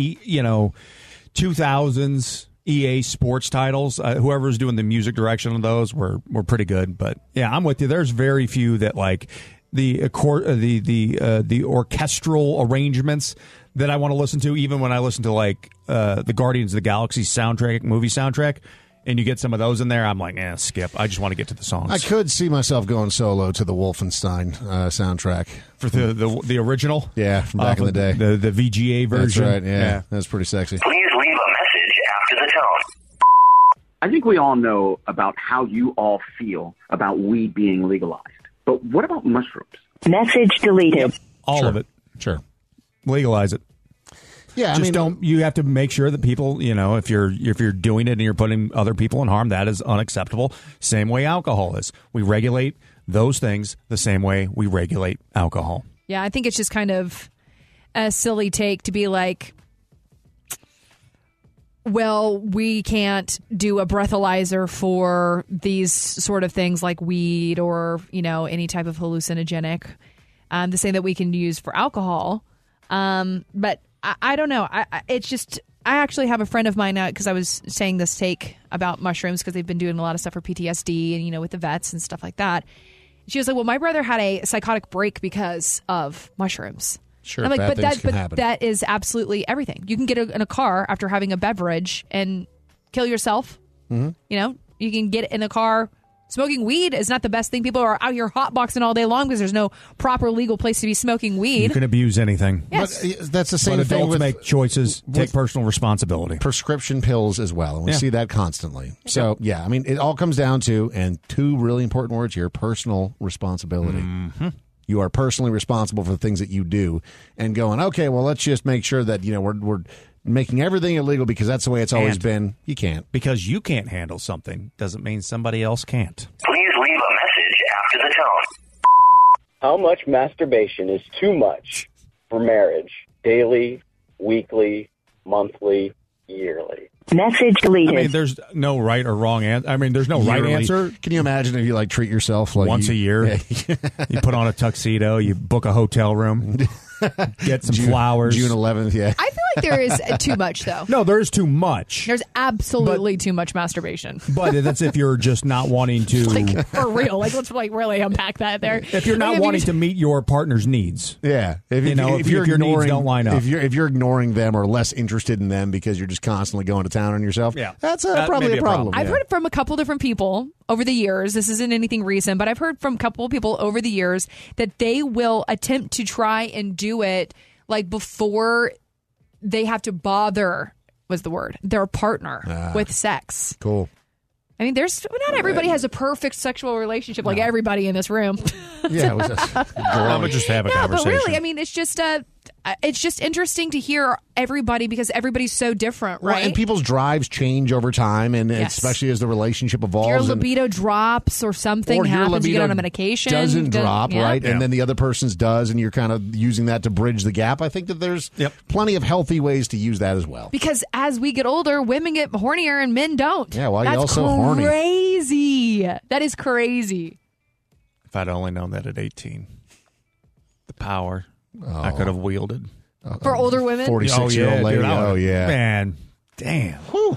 2000s EA sports titles. Whoever's doing the music direction of those were pretty good. But, yeah, I'm with you. There's very few that, like, the orchestral arrangements that I want to listen to, even when I listen to like the Guardians of the Galaxy movie soundtrack, and you get some of those in there, I'm like, skip. I just want to get to the songs. I could see myself going solo to the Wolfenstein soundtrack for the original, from back in the day, the VGA version. That's right. Yeah, that's pretty sexy. Please leave a message after the tone. I think we all know about how you all feel about weed being legalized. But what about mushrooms? Message deleted. All of it. Sure. Legalize it. Yeah, you have to make sure that people, if you're doing it and you're putting other people in harm, that is unacceptable. Same way alcohol is. We regulate those things the same way we regulate alcohol. Yeah, I think it's just kind of a silly take to be like, well, we can't do a breathalyzer for these sort of things like weed or, any type of hallucinogenic. The same that we can use for alcohol. But I don't know. It's just, I actually have a friend of mine because I was saying this take about mushrooms because they've been doing a lot of stuff for PTSD and, with the vets and stuff like that. She was like, well, my brother had a psychotic break because of mushrooms. Sure, I'm like, bad things can happen. That is absolutely everything. You can get in a car after having a beverage and kill yourself. Mm-hmm. You can get in a car. Smoking weed is not the best thing. People are out here hotboxing all day long because there's no proper legal place to be smoking weed. You can abuse anything. Yes. But that's the same but thing adults with make choices, take personal responsibility. Prescription pills as well, and we see that constantly. So, I mean, it all comes down to, and two really important words here, personal responsibility. Mm-hmm. You are personally responsible for the things that you do, and going, okay, well, let's just make sure that we're making everything illegal because that's the way it's always been. You can't. Because you can't handle something doesn't mean somebody else can't. Please leave a message after the tone. How much masturbation is too much for marriage? Daily, weekly, monthly, yearly? Message deleted. I mean, there's no right or wrong answer. I mean, there's no right answer. Can you imagine if you treat yourself once a year? Yeah. You put on a tuxedo, you book a hotel room, get some flowers. June 11th, yeah. I feel like there is too much, though. No, there is too much. There's absolutely too much masturbation. But that's if you're just not wanting to. For real. Let's really unpack that there. If you're not wanting to meet your partner's needs. Yeah. If your needs don't line up. If you're ignoring them or less interested in them because you're just constantly going to town on yourself, that's probably a problem. I've heard from a couple different people over the years. This isn't anything recent, but I've heard from a couple of people over the years that they will attempt to try and do it before they have to bother, was the word, their partner with sex. Cool. I mean, not everybody has a perfect sexual relationship like everybody in this room. Yeah, I'm just have a conversation. But really, I mean, it's just interesting to hear everybody because everybody's so different, right? Well, and people's drives change over time, and especially as the relationship evolves. Your libido drops or something happens, you get on a medication. Doesn't drop, right? Yeah. And then the other person's does, and you're kind of using that to bridge the gap. I think that there's plenty of healthy ways to use that as well. Because as we get older, women get hornier and men don't. Yeah, well, you're also horny. Crazy. That is crazy. If I'd only known that at 18, the power I could have wielded. For older women? 46-year-old lady. Oh, yeah. Man, damn. Whew.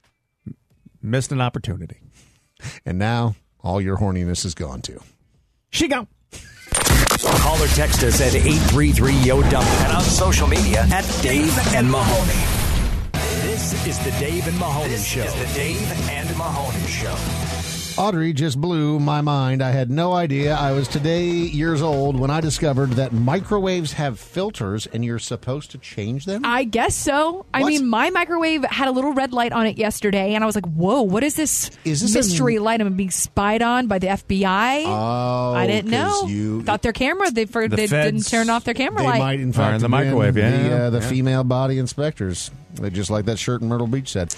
Missed an opportunity. And now all your horniness is gone, too. She gone. Call or text us at 833-YO-DUMP and on social media at Dave and Mahoney. This is the Dave and Mahoney Show. This is the Dave and Mahoney Show. Audrey just blew my mind. I had no idea. I was today years old when I discovered that microwaves have filters and you're supposed to change them? I guess so. I mean, my microwave had a little red light on it yesterday, and I was like, whoa, what is this, mystery light? I'm being spied on by the FBI? Oh, I didn't know. Thought their camera, they didn't turn off their camera light. They might, in fact, in the microwave, the female body inspectors. Just like that shirt in Myrtle Beach said.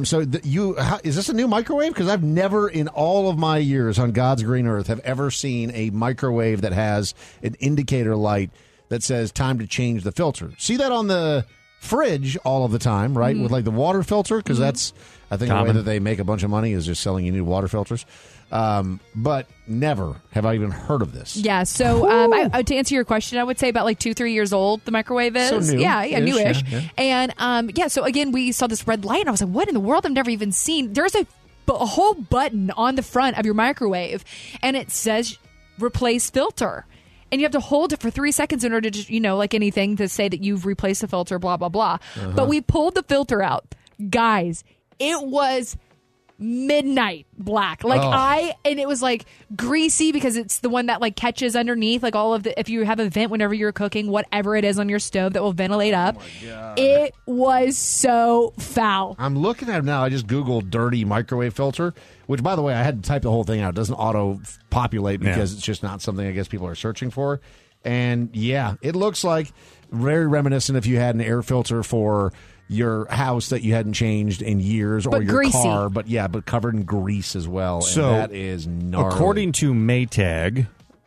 Is this a new microwave? Because I've never, in all of my years on God's green earth, have ever seen a microwave that has an indicator light that says time to change the filter. See that on the fridge all of the time, right? With like the water filter, because that's, I think, the way that they make a bunch of money is just selling you new water filters. But never have I even heard of this. Yeah, so to answer your question, I would say about like 2-3 years old the microwave is. So new. Yeah, newish. Yeah. And so again, we saw this red light, and I was like, what in the world? I've never even seen. There's a whole button on the front of your microwave, and it says replace filter. And you have to hold it for 3 seconds in order to, like anything, to say that you've replaced the filter, blah, blah, blah. But we pulled the filter out. Guys, it was midnight black. And it was like greasy because it's the one that like catches underneath, like all of the, if you have a vent whenever you're cooking, whatever it is on your stove that will ventilate up. It was so foul. I'm looking at it now. I just Googled dirty microwave filter, which, by the way, I had to type the whole thing out. It doesn't auto-populate because it's just not something I guess people are searching for. And yeah, it looks like very reminiscent if you had an air filter for your house that you hadn't changed in years, or your greasy car, but covered in grease as well. So, and that is gnarly. According to Maytag,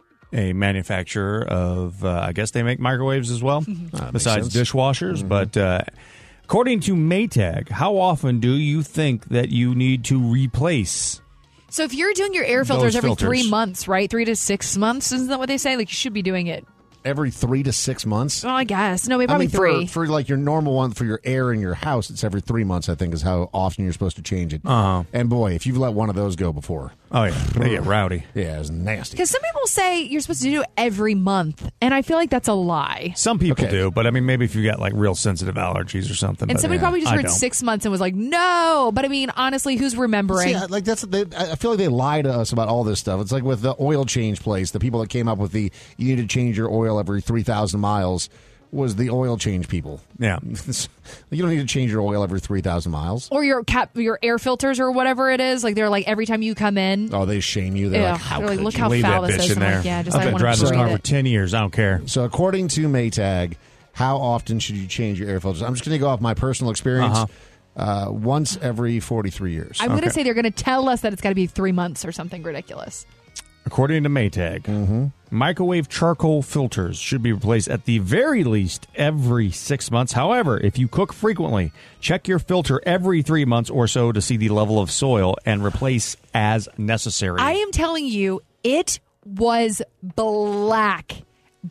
a manufacturer of, I guess they make microwaves as well, besides dishwashers. But according to Maytag, how often do you think that you need to replace? So if you're doing your air filters every 3 months, right? 3 to 6 months, isn't that what they say? Like you should be doing it every 3 to 6 months? Well, I guess. No, maybe probably 3. For like your normal one, for your air in your house, it's every 3 months, I think, is how often you're supposed to change it. And boy, if you've let one of those go before. Oh, yeah. They get rowdy. Yeah, it's nasty. Because some people say you're supposed to do it every month, and I feel like that's a lie. Some people do, but I mean, maybe if you've got like real sensitive allergies or something. And somebody probably just heard 6 months and was like, no. But I mean, honestly, who's remembering? See, like I feel like they lie to us about all this stuff. It's like with the oil change place, the people that came up with you need to change your oil every 3,000 miles was the oil change people. Yeah. You don't need to change your oil every 3,000 miles. Or your air filters or whatever it is. Like they're like every time you come in. Oh, they shame you. They're like, how they're could like, look you how leave foul that this bitch is. in there? Like, yeah, just I've I been want to driving this car breathe for it. 10 years. I don't care. So according to Maytag, how often should you change your air filters? I'm just going to go off my personal experience. Once every 43 years. I'm going to say they're going to tell us that it's got to be 3 months or something ridiculous. According to Maytag, microwave charcoal filters should be replaced at the very least every 6 months. However, if you cook frequently, check your filter every 3 months or so to see the level of soil and replace as necessary. I am telling you, it was black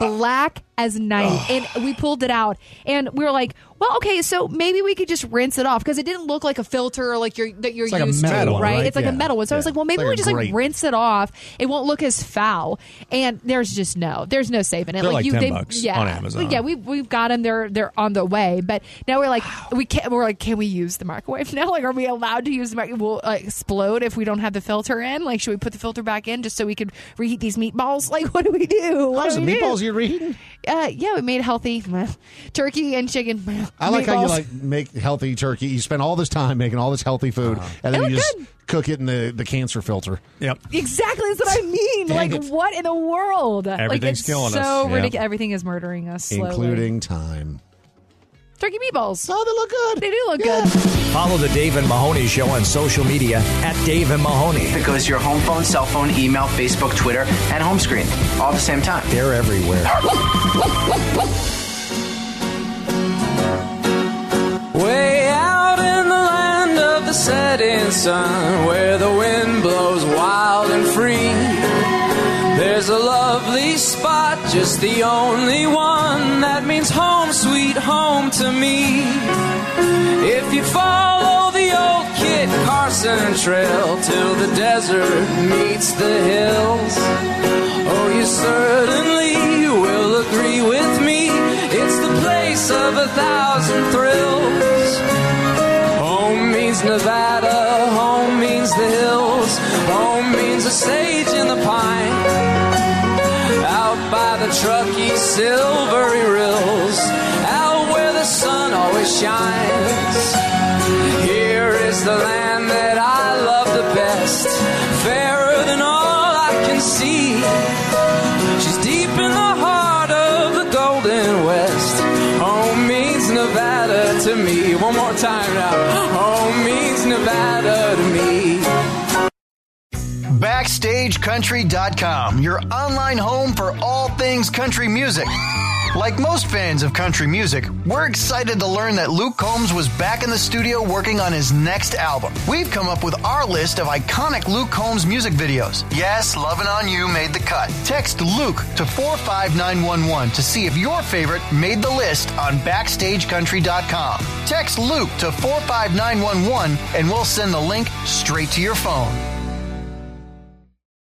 as night. And we pulled it out, and we were like, well, okay, so maybe we could just rinse it off, because it didn't look like a filter like you're used like to, metal, right? right? It's like a metal one. So I was like, well, maybe we just like rinse it off. It won't look as foul. And there's no saving it. They're like $10 on Amazon. Yeah, we've got them. They're on the way. But now we're like, can we use the microwave now? Like, are we allowed to use the microwave? Will explode if we don't have the filter in? Like, should we put the filter back in just so we could reheat these meatballs? Like, what do we do? How's the meatballs you're reheating? Yeah, we made healthy turkey and chicken. I like meatballs. how you make healthy turkey. You spend all this time making all this healthy food, and then you just cook it in the cancer filter. Yep. Exactly. That's what I mean. What in the world? Everything's killing us. So ridiculous. Everything is murdering us slowly. Including time. Turkey meatballs. Oh, they look good. They do look good. Follow the Dave and Mahoney Show on social media at Dave and Mahoney. It goes to your home phone, cell phone, email, Facebook, Twitter, and home screen all at the same time. They're everywhere. Way out in the land of the setting sun, where the wind blows wild and free, there's a lovely spot, just the only one that means home, sweet home to me. If you follow the old Kit Carson trail till the desert meets the hills, oh, you certainly agree with me? It's the place of 1,000 thrills. Home means Nevada, home means the hills, home means the sage and the pine. Out by the Truckee silvery rills, out where the sun always shines. Here is the land that I love the best, fairer than all I can see. She's deep in the heart of the Golden West. Home means Nevada to me. One more time now. Home means Nevada to me. BackstageCountry.com, your online home for all things country music. Like most fans of country music, we're excited to learn that Luke Combs was back in the studio working on his next album. We've come up with our list of iconic Luke Combs music videos. Yes, Lovin' On You made the cut. Text Luke to 45911 to see if your favorite made the list on BackstageCountry.com. Text Luke to 45911 and we'll send the link straight to your phone.